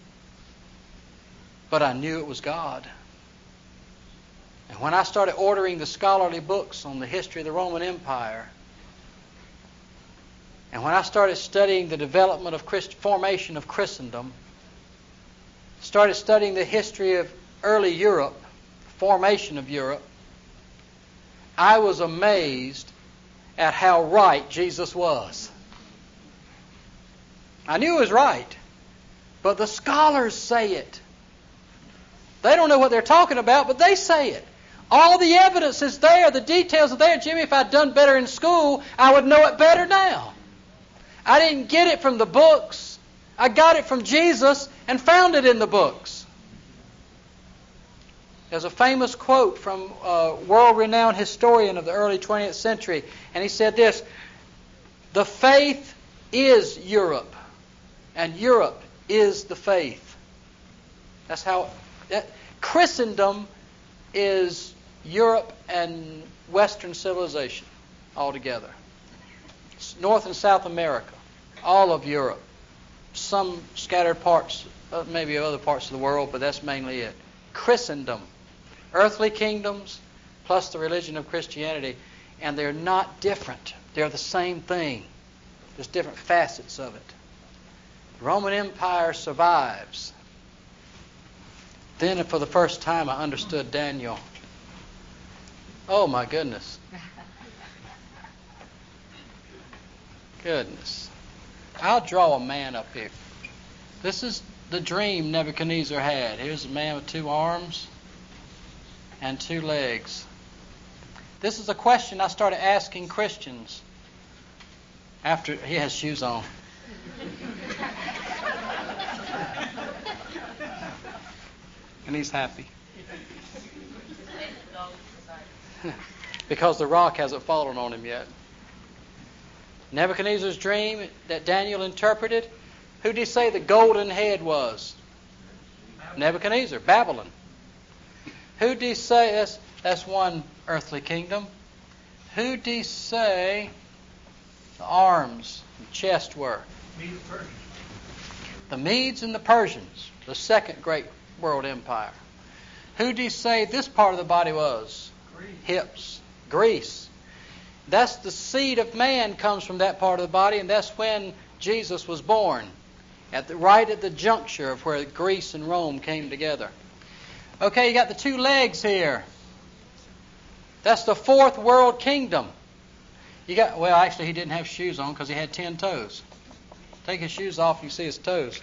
But I knew it was God. And when I started ordering the scholarly books on the history of the Roman Empire, and when I started studying the development of Christ, formation of Christendom, started studying the history of early Europe, formation of Europe, I was amazed at how right Jesus was. I knew he was right, but the scholars say it. They don't know what they're talking about, but they say it. All the evidence is there. The details are there. Jimmy, if I'd done better in school, I would know it better now. I didn't get it from the books. I got it from Jesus and found it in the books. There's a famous quote from a world-renowned historian of the early twentieth century, and he said this, the faith is Europe, and Europe is the faith. That's how... That, Christendom is Europe and Western civilization altogether. North and South America, all of Europe, some scattered parts, uh, maybe other parts of the world, but that's mainly it. Christendom, earthly kingdoms, plus the religion of Christianity, and they're not different. They're the same thing. There's different facets of it. The Roman Empire survives. Then for the first time I understood Daniel. Oh my goodness. Goodness. I'll draw a man up here. This is the dream Nebuchadnezzar had. Here's a man with two arms and two legs. This is a question I started asking Christians after he has shoes on. And he's happy. Because the rock hasn't fallen on him yet. Nebuchadnezzar's dream that Daniel interpreted, who did he say the golden head was? Nebuchadnezzar, Babylon. Who did he say, that's, that's one earthly kingdom. Who did he say the arms and chest were? The Medes and the Persians, the second great world empire. Who do you say this part of the body was? Greece. Hips. Greece. That's the seed of man comes from that part of the body, and that's when Jesus was born. At the right at the juncture of where Greece and Rome came together. Okay, you got the two legs here. That's the fourth world kingdom. You got well, actually he didn't have shoes on because he had ten toes. Take his shoes off, you see his toes.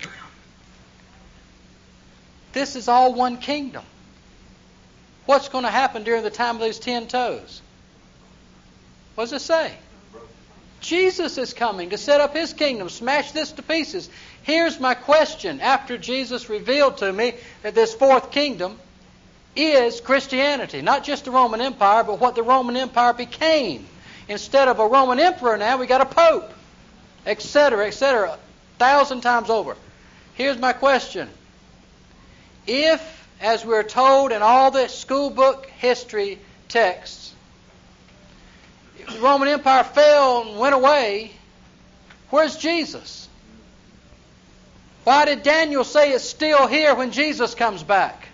This is all one kingdom. What's going to happen during the time of those ten toes? What does it say? Jesus is coming to set up His kingdom, smash this to pieces. Here's my question. After Jesus revealed to me that this fourth kingdom is Christianity, not just the Roman Empire, but what the Roman Empire became. Instead of a Roman emperor now, we got a pope, et cetera, et cetera, a thousand times over. Here's my question. If, as we're told in all the school book history texts, if the Roman Empire fell and went away, where's Jesus? Why did Daniel say it's still here when Jesus comes back?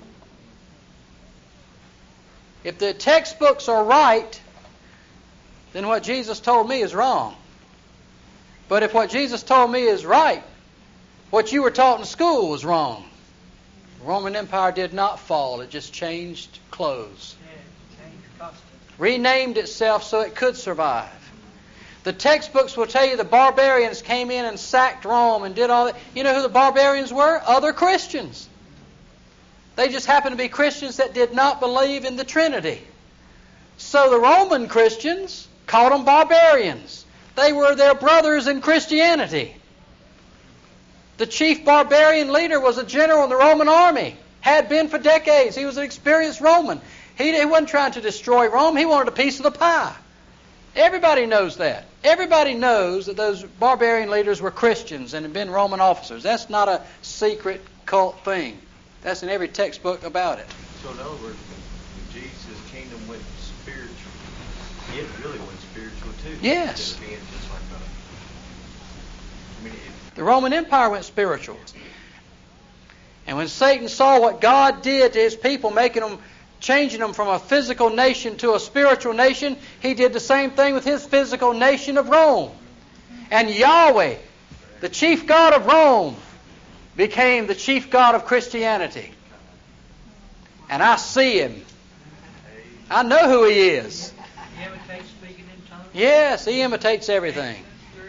If the textbooks are right, then what Jesus told me is wrong. But if what Jesus told me is right, what you were taught in school was wrong. The Roman Empire did not fall. It just changed clothes. Yeah, changed costume. Renamed itself so it could survive. The textbooks will tell you the barbarians came in and sacked Rome and did all that. You know who the barbarians were? Other Christians. They just happened to be Christians that did not believe in the Trinity. So the Roman Christians called them barbarians. They were their brothers in Christianity. The chief barbarian leader was a general in the Roman army. Had been for decades. He was an experienced Roman. He, he wasn't trying to destroy Rome. He wanted a piece of the pie. Everybody knows that. Everybody knows that those barbarian leaders were Christians and had been Roman officers. That's not a secret cult thing. That's in every textbook about it. So in other words, when Jesus' kingdom went spiritual, it really went spiritual too. Yes. Instead of being just like a, I mean, it, The Roman Empire went spiritual. And when Satan saw what God did to His people, making them, changing them from a physical nation to a spiritual nation, He did the same thing with His physical nation of Rome. And Yahweh, the chief god of Rome, became the chief god of Christianity. And I see Him. I know who He is. He imitates speaking in tongues. Yes, He imitates everything.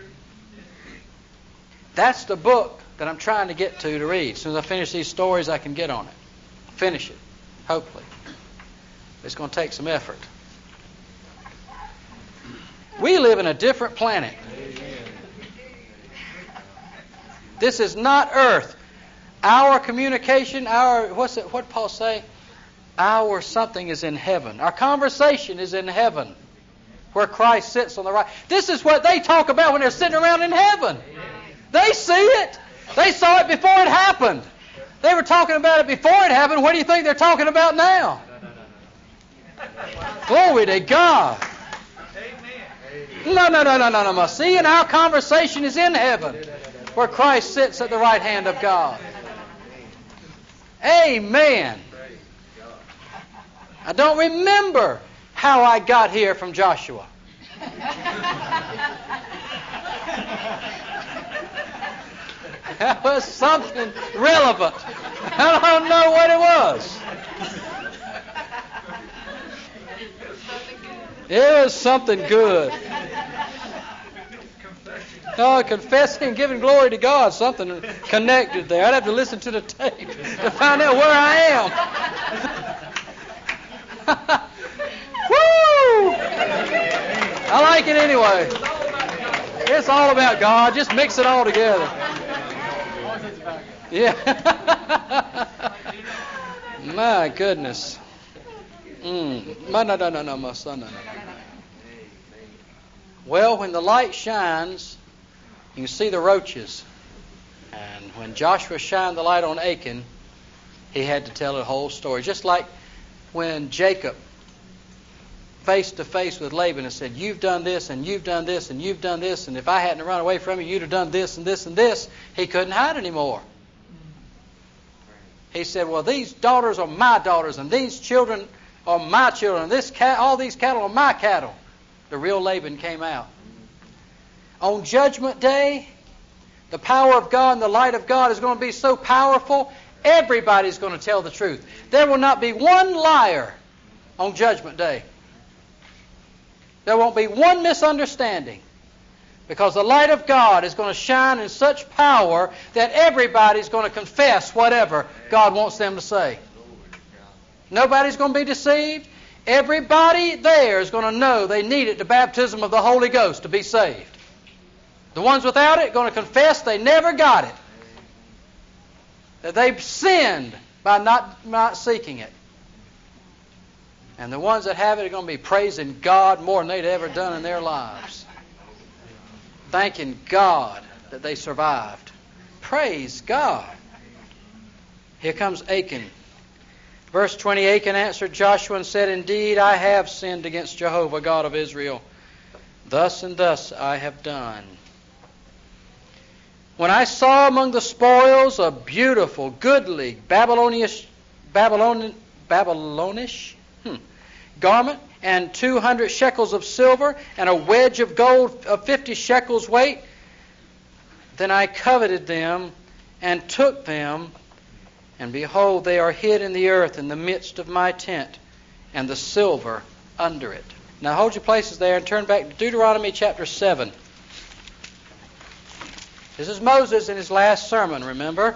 That's the book that I'm trying to get to to read. As soon as I finish these stories, I can get on it. Finish it, hopefully. It's going to take some effort. We live in a different planet. This is not Earth. Our communication, our, what's it, what did Paul say? Our something is in heaven. Our conversation is in heaven, where Christ sits on the right. This is what they talk about when they're sitting around in heaven. They see it. They saw it before it happened. They were talking about it before it happened. What do you think they're talking about now? Glory to God. No, no, no, no, no, no. See, and our conversation is in heaven, where Christ sits at the right hand of God. Amen. I don't remember how I got here from Joshua. That was something relevant. I don't know what it was. It was something good. Oh, confessing and giving glory to God, something connected there. I'd have to listen to the tape to find out where I am. Woo! I like it anyway. It's all about God. Just mix it all together. Yeah. My goodness. Mm. No, no, no, no, no, my son, no, no. Well, when the light shines, you can see the roaches. And when Joshua shined the light on Achan, he had to tell the whole story. Just like when Jacob, face to face with Laban, and said, you've done this, and you've done this, and you've done this, and if I hadn't run away from you, you'd have done this, and this, and this. He couldn't hide anymore. He said, well, these daughters are my daughters, and these children are my children, and this cat, all these cattle are my cattle. The real Laban came out. On Judgment Day, the power of God and the light of God is going to be so powerful, everybody's going to tell the truth. There will not be one liar on Judgment Day. There won't be one misunderstanding, because the light of God is going to shine in such power that everybody's going to confess whatever God wants them to say. Nobody's going to be deceived. Everybody there is going to know they needed the baptism of the Holy Ghost to be saved. The ones without it are going to confess they never got it. That they've sinned by not, not seeking it. And the ones that have it are going to be praising God more than they'd ever done in their lives. Thanking God that they survived. Praise God. Here comes Achan. Verse twenty, Achan answered Joshua and said, Indeed, I have sinned against Jehovah, God of Israel. Thus and thus I have done. When I saw among the spoils a beautiful, goodly, Babylonish, Babylon, Babylonish hmm, garment, and two hundred shekels of silver, and a wedge of gold of fifty shekels weight, then I coveted them and took them, and behold, they are hid in the earth in the midst of my tent, and the silver under it. Now hold your places there and turn back to Deuteronomy chapter seven. This is Moses in his last sermon, remember?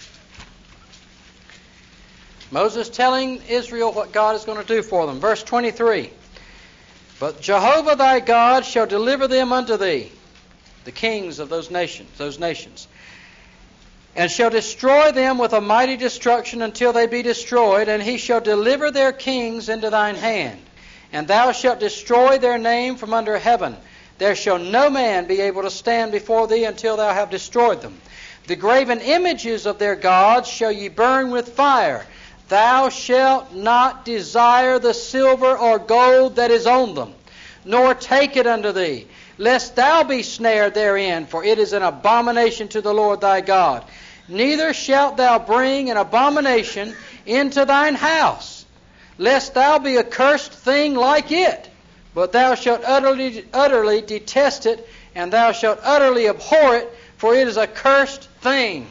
Moses telling Israel what God is going to do for them. Verse twenty-three. But Jehovah thy God shall deliver them unto thee, the kings of those nations, those nations, and shall destroy them with a mighty destruction until they be destroyed, and he shall deliver their kings into thine hand. And thou shalt destroy their name from under heaven. There shall no man be able to stand before thee until thou have destroyed them. The graven images of their gods shall ye burn with fire. Thou shalt not desire the silver or gold that is on them, nor take it unto thee, lest thou be snared therein, for it is an abomination to the Lord thy God. Neither shalt thou bring an abomination into thine house, lest thou be a cursed thing like it. But thou shalt utterly, utterly detest it, and thou shalt utterly abhor it, for it is a cursed thing.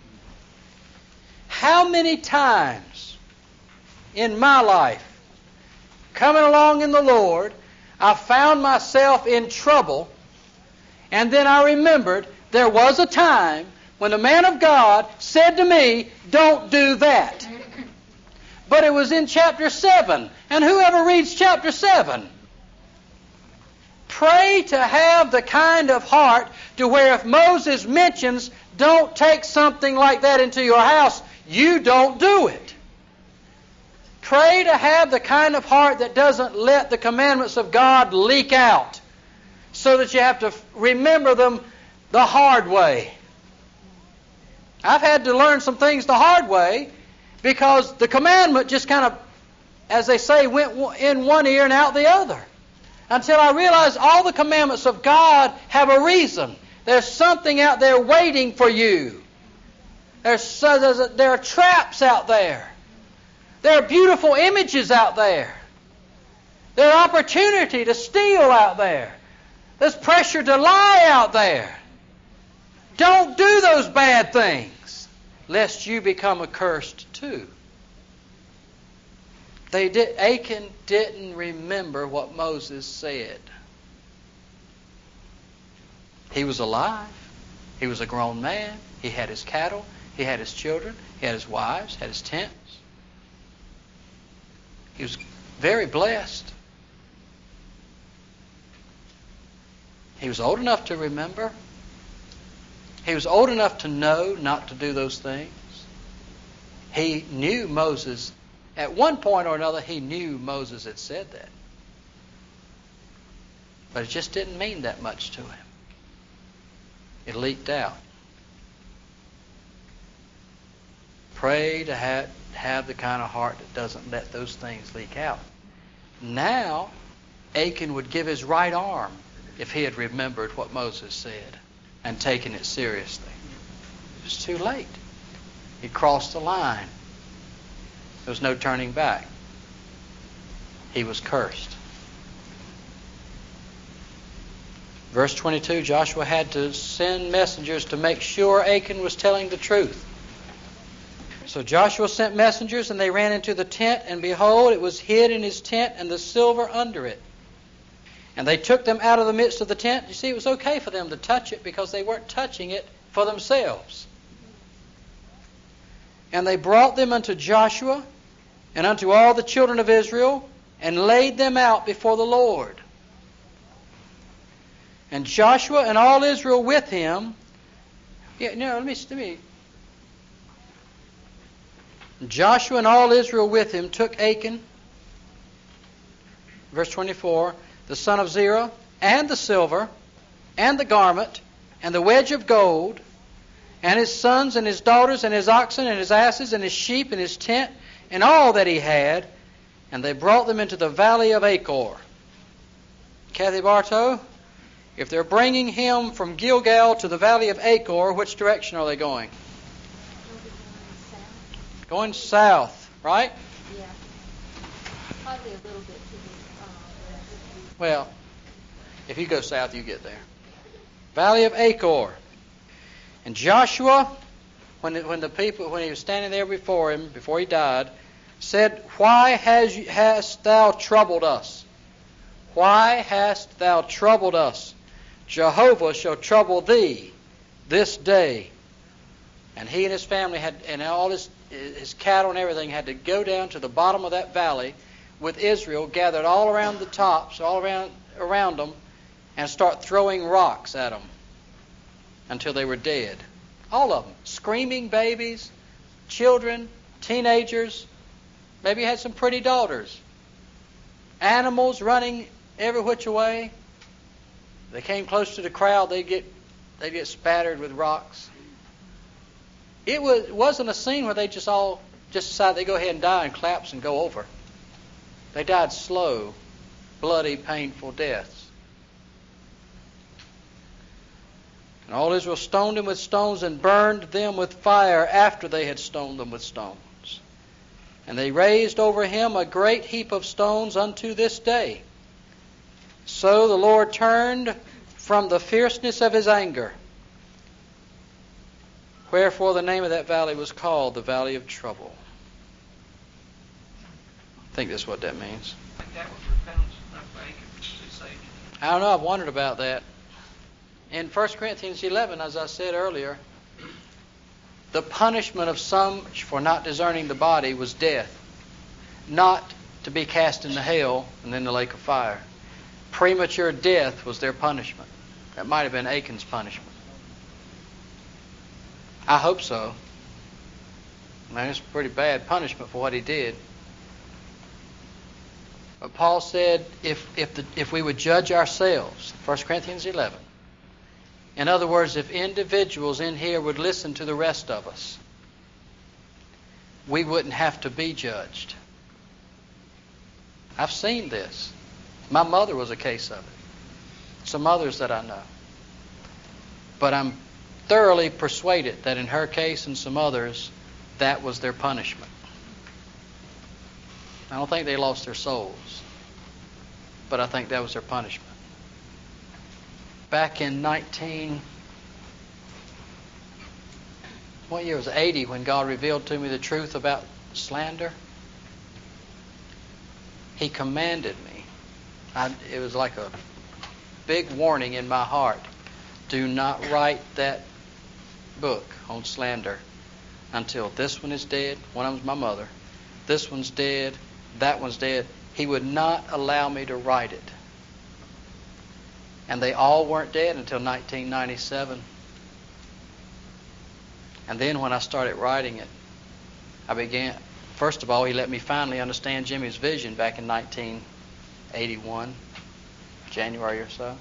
How many times in my life, coming along in the Lord, I found myself in trouble, and then I remembered there was a time when the man of God said to me, don't do that. But it was in chapter seven, and whoever reads chapter seven, pray to have the kind of heart to where if Moses mentions, don't take something like that into your house, you don't do it. Pray to have the kind of heart that doesn't let the commandments of God leak out so that you have to remember them the hard way. I've had to learn some things the hard way because the commandment just kind of, as they say, went in one ear and out the other. Until I realized all the commandments of God have a reason. There's something out there waiting for you. There's, uh, there's a, there are traps out there. There are beautiful images out there. There's opportunity to steal out there. There's pressure to lie out there. Don't do those bad things, lest you become accursed too. They did. Achan didn't remember what Moses said. He was alive. He was a grown man. He had his cattle. He had his children. He had his wives. Had his tents. He was very blessed. He was old enough to remember. He was old enough to know not to do those things. He knew Moses. At one point or another, he knew Moses had said that. But it just didn't mean that much to him. It leaked out. Pray to have, have the kind of heart that doesn't let those things leak out. Now, Achan would give his right arm if he had remembered what Moses said and taken it seriously. It was too late. He crossed the line. There was no turning back. He was cursed. Verse twenty-two, Joshua had to send messengers to make sure Achan was telling the truth. So Joshua sent messengers, and they ran into the tent, and behold, it was hid in his tent, and the silver under it. And they took them out of the midst of the tent. You see, it was okay for them to touch it because they weren't touching it for themselves. And they brought them unto Joshua and unto all the children of Israel, and laid them out before the Lord. And Joshua and all Israel with him. Yeah, no, let me, let me. Joshua and all Israel with him took Achan, verse twenty-four, the son of Zerah, and the silver, and the garment, and the wedge of gold, and his sons and his daughters, and his oxen, and his asses, and his sheep, and his tent, and all that he had, and they brought them into the valley of Achor. Kathy Bartow, if they're bringing him from Gilgal to the valley of Achor, which direction are they going? Going south, right? Yeah. Probably a little bit to the, uh, west. Well, if you go south, you get there. Valley of Achor. And Joshua, when the, when the people, when he was standing there before him, before he died, said, Why has you, hast thou troubled us? Why hast thou troubled us? Jehovah shall trouble thee this day. And he and his family had, and all his, his cattle and everything had to go down to the bottom of that valley with Israel gathered all around the tops, all around around them, and start throwing rocks at them until they were dead. All of them. Screaming babies, children, teenagers, maybe had some pretty daughters. Animals running every which way. They came close to the crowd, they'd get, they'd get spattered with rocks. It was, wasn't a scene where they just all just decided they'd go ahead and die and collapse and go over. They died slow, bloody, painful deaths. And all Israel stoned him with stones and burned them with fire after they had stoned them with stones. And they raised over him a great heap of stones unto this day. So the Lord turned from the fierceness of his anger. Wherefore the name of that valley was called the Valley of Trouble. I think that's what that means. I think that was repentance enough for Achan to say. I don't know, I've wondered about that. In First Corinthians eleven, as I said earlier, the punishment of some for not discerning the body was death, not to be cast into hell and then the lake of fire. Premature death was their punishment. That might have been Achan's punishment. I hope so. Man, it's a pretty bad punishment for what he did. But Paul said if if the, if we would judge ourselves, First Corinthians eleven, in other words, if individuals in here would listen to the rest of us, we wouldn't have to be judged. I've seen this. My mother was a case of it. Some others that I know. But I'm thoroughly persuaded that in her case and some others, that was their punishment. I don't think they lost their souls, but I think that was their punishment. Back in nineteen, what year was it? eighty, when God revealed to me the truth about slander, He commanded me. I, it was like a big warning in my heart. Do not write that book on slander until this one is dead. One of them's my mother. This one's dead. That one's dead. He would not allow me to write it. And they all weren't dead until nineteen ninety-seven. And then when I started writing it, I began, first of all, he let me finally understand Jimmy's vision back in nineteen eighty-one, January or so.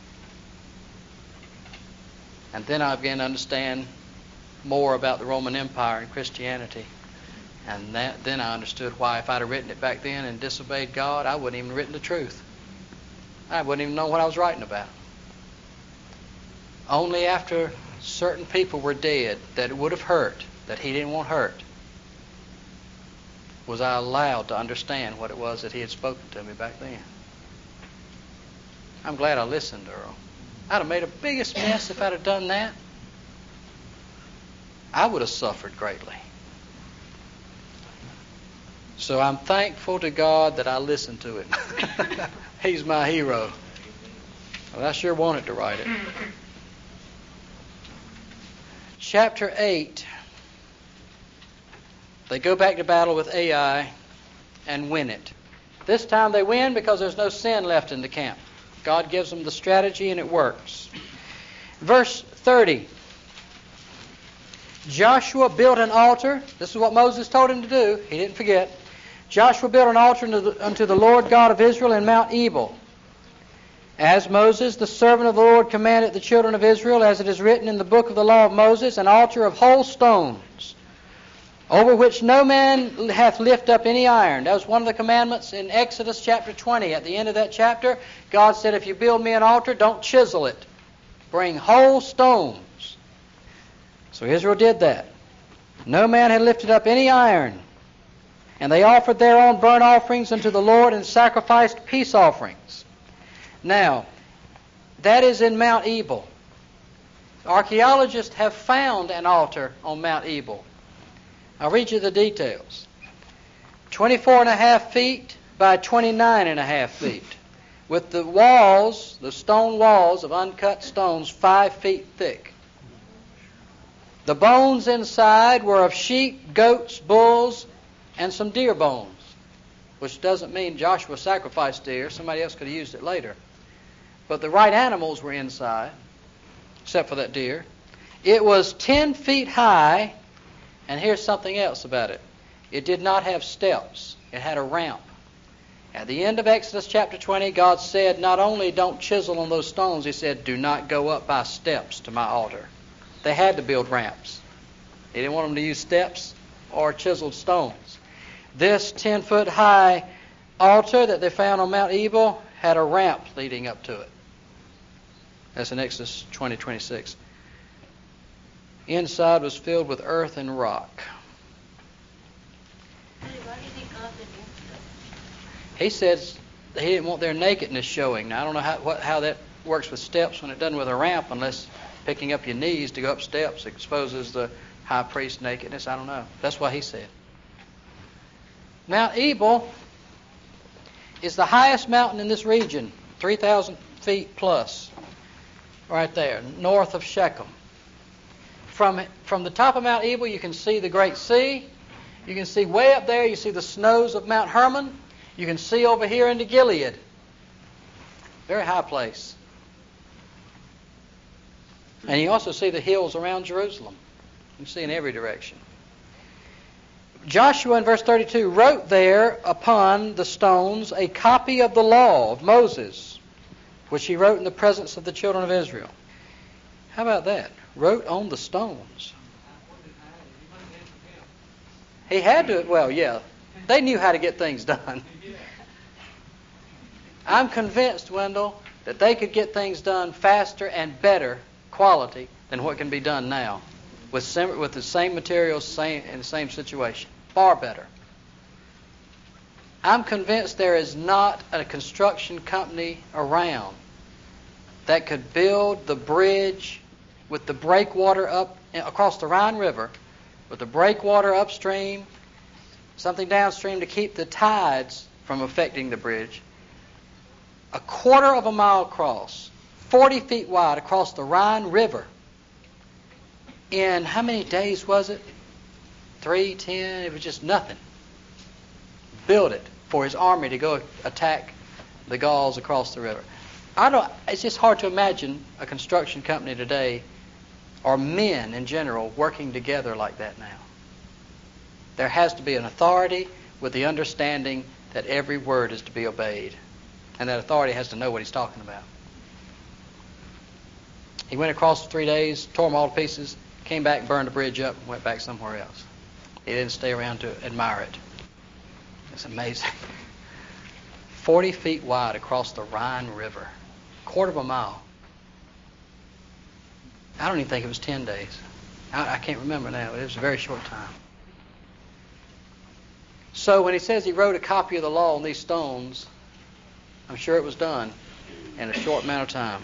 And then I began to understand more about the Roman Empire and Christianity. And that, then I understood why if I'd have written it back then and disobeyed God, I wouldn't even have written the truth. I wouldn't even know what I was writing about. Only after certain people were dead that it would have hurt, that he didn't want hurt, was I allowed to understand what it was that he had spoken to me back then. I'm glad I listened, Earl. I'd have made a biggest mess if I'd have done that. I would have suffered greatly. So I'm thankful to God that I listened to it. He's my hero. Well, I sure wanted to write it. Chapter eight. They go back to battle with Ai and win it. This time they win because there's no sin left in the camp. God gives them the strategy and it works. Verse thirty. Joshua built an altar. This is what Moses told him to do. He didn't forget. Joshua built an altar unto the, unto the Lord God of Israel in Mount Ebal. As Moses, the servant of the Lord, commanded the children of Israel, as it is written in the book of the law of Moses, an altar of whole stones, over which no man hath lift up any iron. That was one of the commandments in Exodus chapter twenty. At the end of that chapter, God said, if you build me an altar, don't chisel it. Bring whole stones. So Israel did that. No man had lifted up any iron. And they offered their own burnt offerings unto the Lord and sacrificed peace offerings. Now, that is in Mount Ebal. Archaeologists have found an altar on Mount Ebal. I'll read you the details. twenty-four and a half feet by twenty-nine and a half feet. With the walls, the stone walls of uncut stones, five feet thick. The bones inside were of sheep, goats, bulls, and some deer bones, which doesn't mean Joshua sacrificed deer. Somebody else could have used it later. But the right animals were inside, except for that deer. It was ten feet high, and here's something else about it. It did not have steps. It had a ramp. At the end of Exodus chapter twenty, God said, not only don't chisel on those stones, He said, do not go up by steps to my altar. They had to build ramps. He didn't want them to use steps or chiseled stones. This ten-foot high altar that they found on Mount Ebal had a ramp leading up to it. That's in Exodus twenty twenty-six. Inside was filled with earth and rock. Why did he God did that? He says he didn't want their nakedness showing. Now, I don't know how, what, how that works with steps when it doesn't with a ramp, unless picking up your knees to go up steps exposes the high priest's nakedness. I don't know. That's what he said. Mount Ebal is the highest mountain in this region, three thousand feet plus, right there, north of Shechem. From, from the top of Mount Ebal, you can see the Great Sea. You can see way up there, you see the snows of Mount Hermon. You can see over here into Gilead. Very high place. And you also see the hills around Jerusalem. You can see in every direction. Joshua in verse thirty-two wrote there upon the stones a copy of the law of Moses, which he wrote in the presence of the children of Israel. How about that? Wrote on the stones. He had to, well, yeah. They knew how to get things done. I'm convinced, Wendell, that they could get things done faster and better quality than what can be done now with sim- with the same materials, same in the same situation. Far better. I'm convinced there is not a construction company around that could build the bridge with the breakwater up across the Rhine River, with the breakwater upstream, something downstream to keep the tides from affecting the bridge, a quarter of a mile across, forty feet wide across the Rhine River. In how many days was it? Three, ten, it was just nothing. Build it for his army to go attack the Gauls across the river. I don't. It's just hard to imagine a construction company today, or men in general, working together like that now. There has to be an authority with the understanding that every word is to be obeyed. And that authority has to know what he's talking about. He went across for three days, tore them all to pieces, came back, burned the bridge up, and went back somewhere else. He didn't stay around to admire it. It's amazing. Forty feet wide across the Rhine River. Quarter of a mile. I don't even think it was ten days. I, I can't remember now. It was a very short time. So when he says he wrote a copy of the law on these stones, I'm sure it was done in a short amount of time.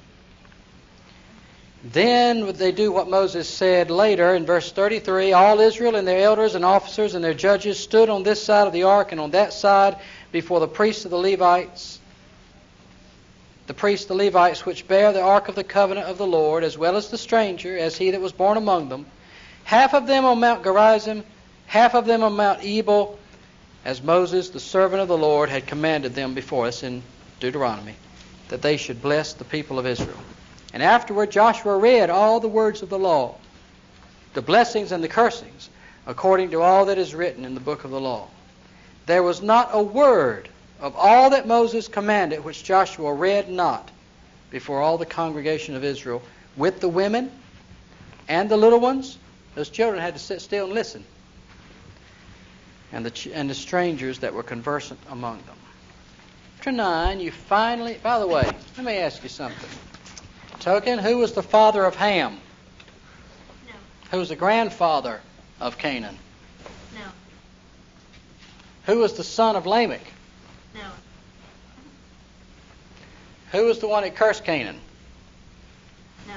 Then they do what Moses said later in verse thirty-three. All Israel and their elders and officers and their judges stood on this side of the ark and on that side before the priests of the Levites, the priests the Levites which bear the ark of the covenant of the Lord, as well as the stranger, as he that was born among them. Half of them on Mount Gerizim, half of them on Mount Ebal, as Moses, the servant of the Lord, had commanded them before us in Deuteronomy. that they should bless the people of Israel. And afterward Joshua read all the words of the law, the blessings and the cursings, according to all that is written in the book of the law. There was not a word of all that Moses commanded which Joshua read not before all the congregation of Israel, with the women and the little ones. Those children had to sit still and listen. And the, ch- and the strangers that were conversant among them. Chapter nine, you finally... By the way, let me ask you something. Token, who was the father of Ham? No. Who was the grandfather of Canaan? No. Who was the son of Lamech? No. Who was the one that cursed Canaan? No.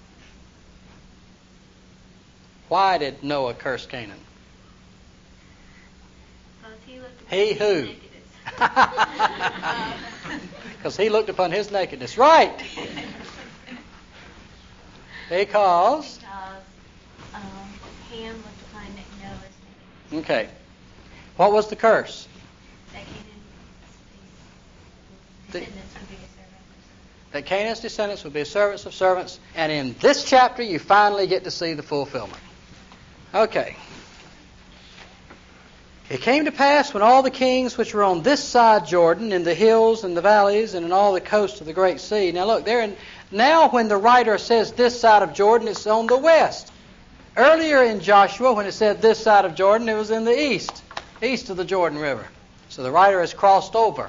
Why did Noah curse Canaan? Because he looked He upon his who? nakedness. Because he looked upon his nakedness. Right. Because. Because um, Ham looked upon Noah's nakedness. Okay. What was the curse? That Canaan's The- descendants would be a servant of servants. That Canaan's descendants would be servants of servants. And in this chapter, you finally get to see the fulfillment. Okay. It came to pass when all the kings which were on this side Jordan, in the hills and the valleys, and in all the coasts of the great sea. Now look, there. In, now when the writer says this side of Jordan, it's on the west. Earlier in Joshua, when it said this side of Jordan, it was in the east, east of the Jordan River. So the writer has crossed over.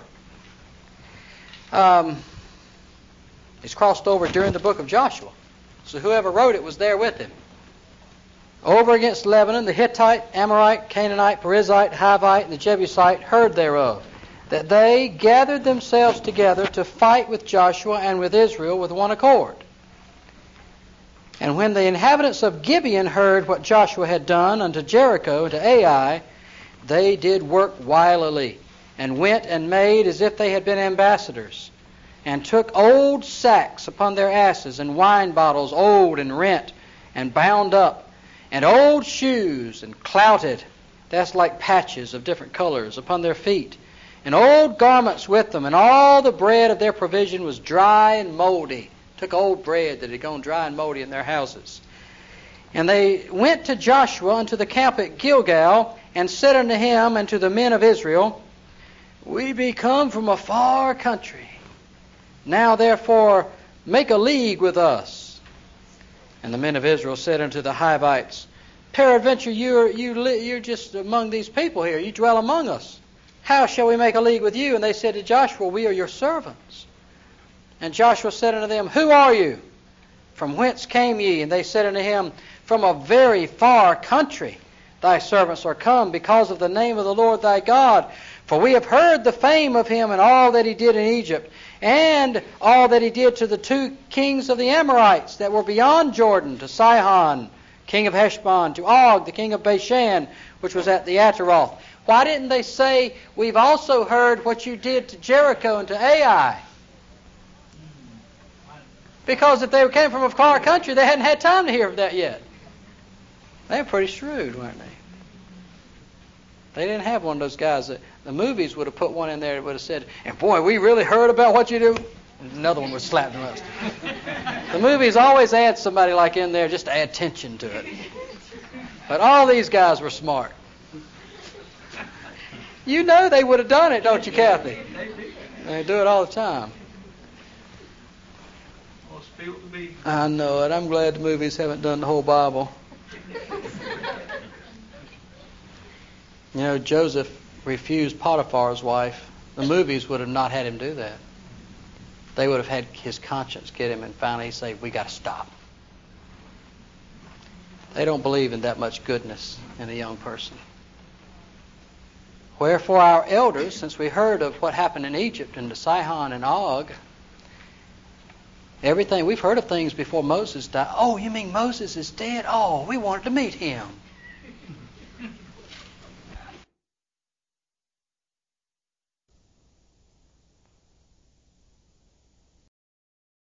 Um, he's crossed over during the book of Joshua. So whoever wrote it was there with him. Over against Lebanon, the Hittite, Amorite, Canaanite, Perizzite, Hivite, and the Jebusite heard thereof, that they gathered themselves together to fight with Joshua and with Israel with one accord. And when the inhabitants of Gibeon heard what Joshua had done unto Jericho and to Ai, they did work wilily, and went and made as if they had been ambassadors, and took old sacks upon their asses, and wine bottles old and rent, and bound up, and old shoes, and clouted, that's like patches of different colors, upon their feet, and old garments with them, and all the bread of their provision was dry and moldy. Took old bread that had gone dry and moldy in their houses. And they went to Joshua unto the camp at Gilgal, and said unto him and to the men of Israel, We be come from a far country. Now therefore make a league with us. And the men of Israel said unto the Hivites, Peradventure you are, you li- you're just among these people here. You dwell among us. How shall we make a league with you? And they said to Joshua, We are your servants. And Joshua said unto them, Who are you? From whence came ye? And they said unto him, From a very far country thy servants are come, because of the name of the Lord thy God. For we have heard the fame of him and all that he did in Egypt, and all that he did to the two kings of the Amorites that were beyond Jordan, to Sihon, king of Heshbon, to Og, the king of Bashan, which was at the Ataroth. Why didn't they say, We've also heard what you did to Jericho and to Ai? Because if they came from a far country, they hadn't had time to hear of that yet. They were pretty shrewd, weren't they? They didn't have one of those guys that the movies would have put one in there that would have said, and boy, we really heard about what you do. And another one would slap them up. The movies always add somebody like in there just to add tension to it. But all these guys were smart. You know they would have done it, don't you, Kathy? They do it all the time. I know it. I'm glad the movies haven't done the whole Bible. You know, Joseph refused Potiphar's wife. The movies would have not had him do that. They would have had his conscience get him, and finally he'd say, we got to stop. They don't believe in that much goodness in a young person. Wherefore our elders, since we heard of what happened in Egypt and to Sihon and Og, everything, we've heard of things before Moses died. Oh, you mean Moses is dead? Oh, we wanted to meet him.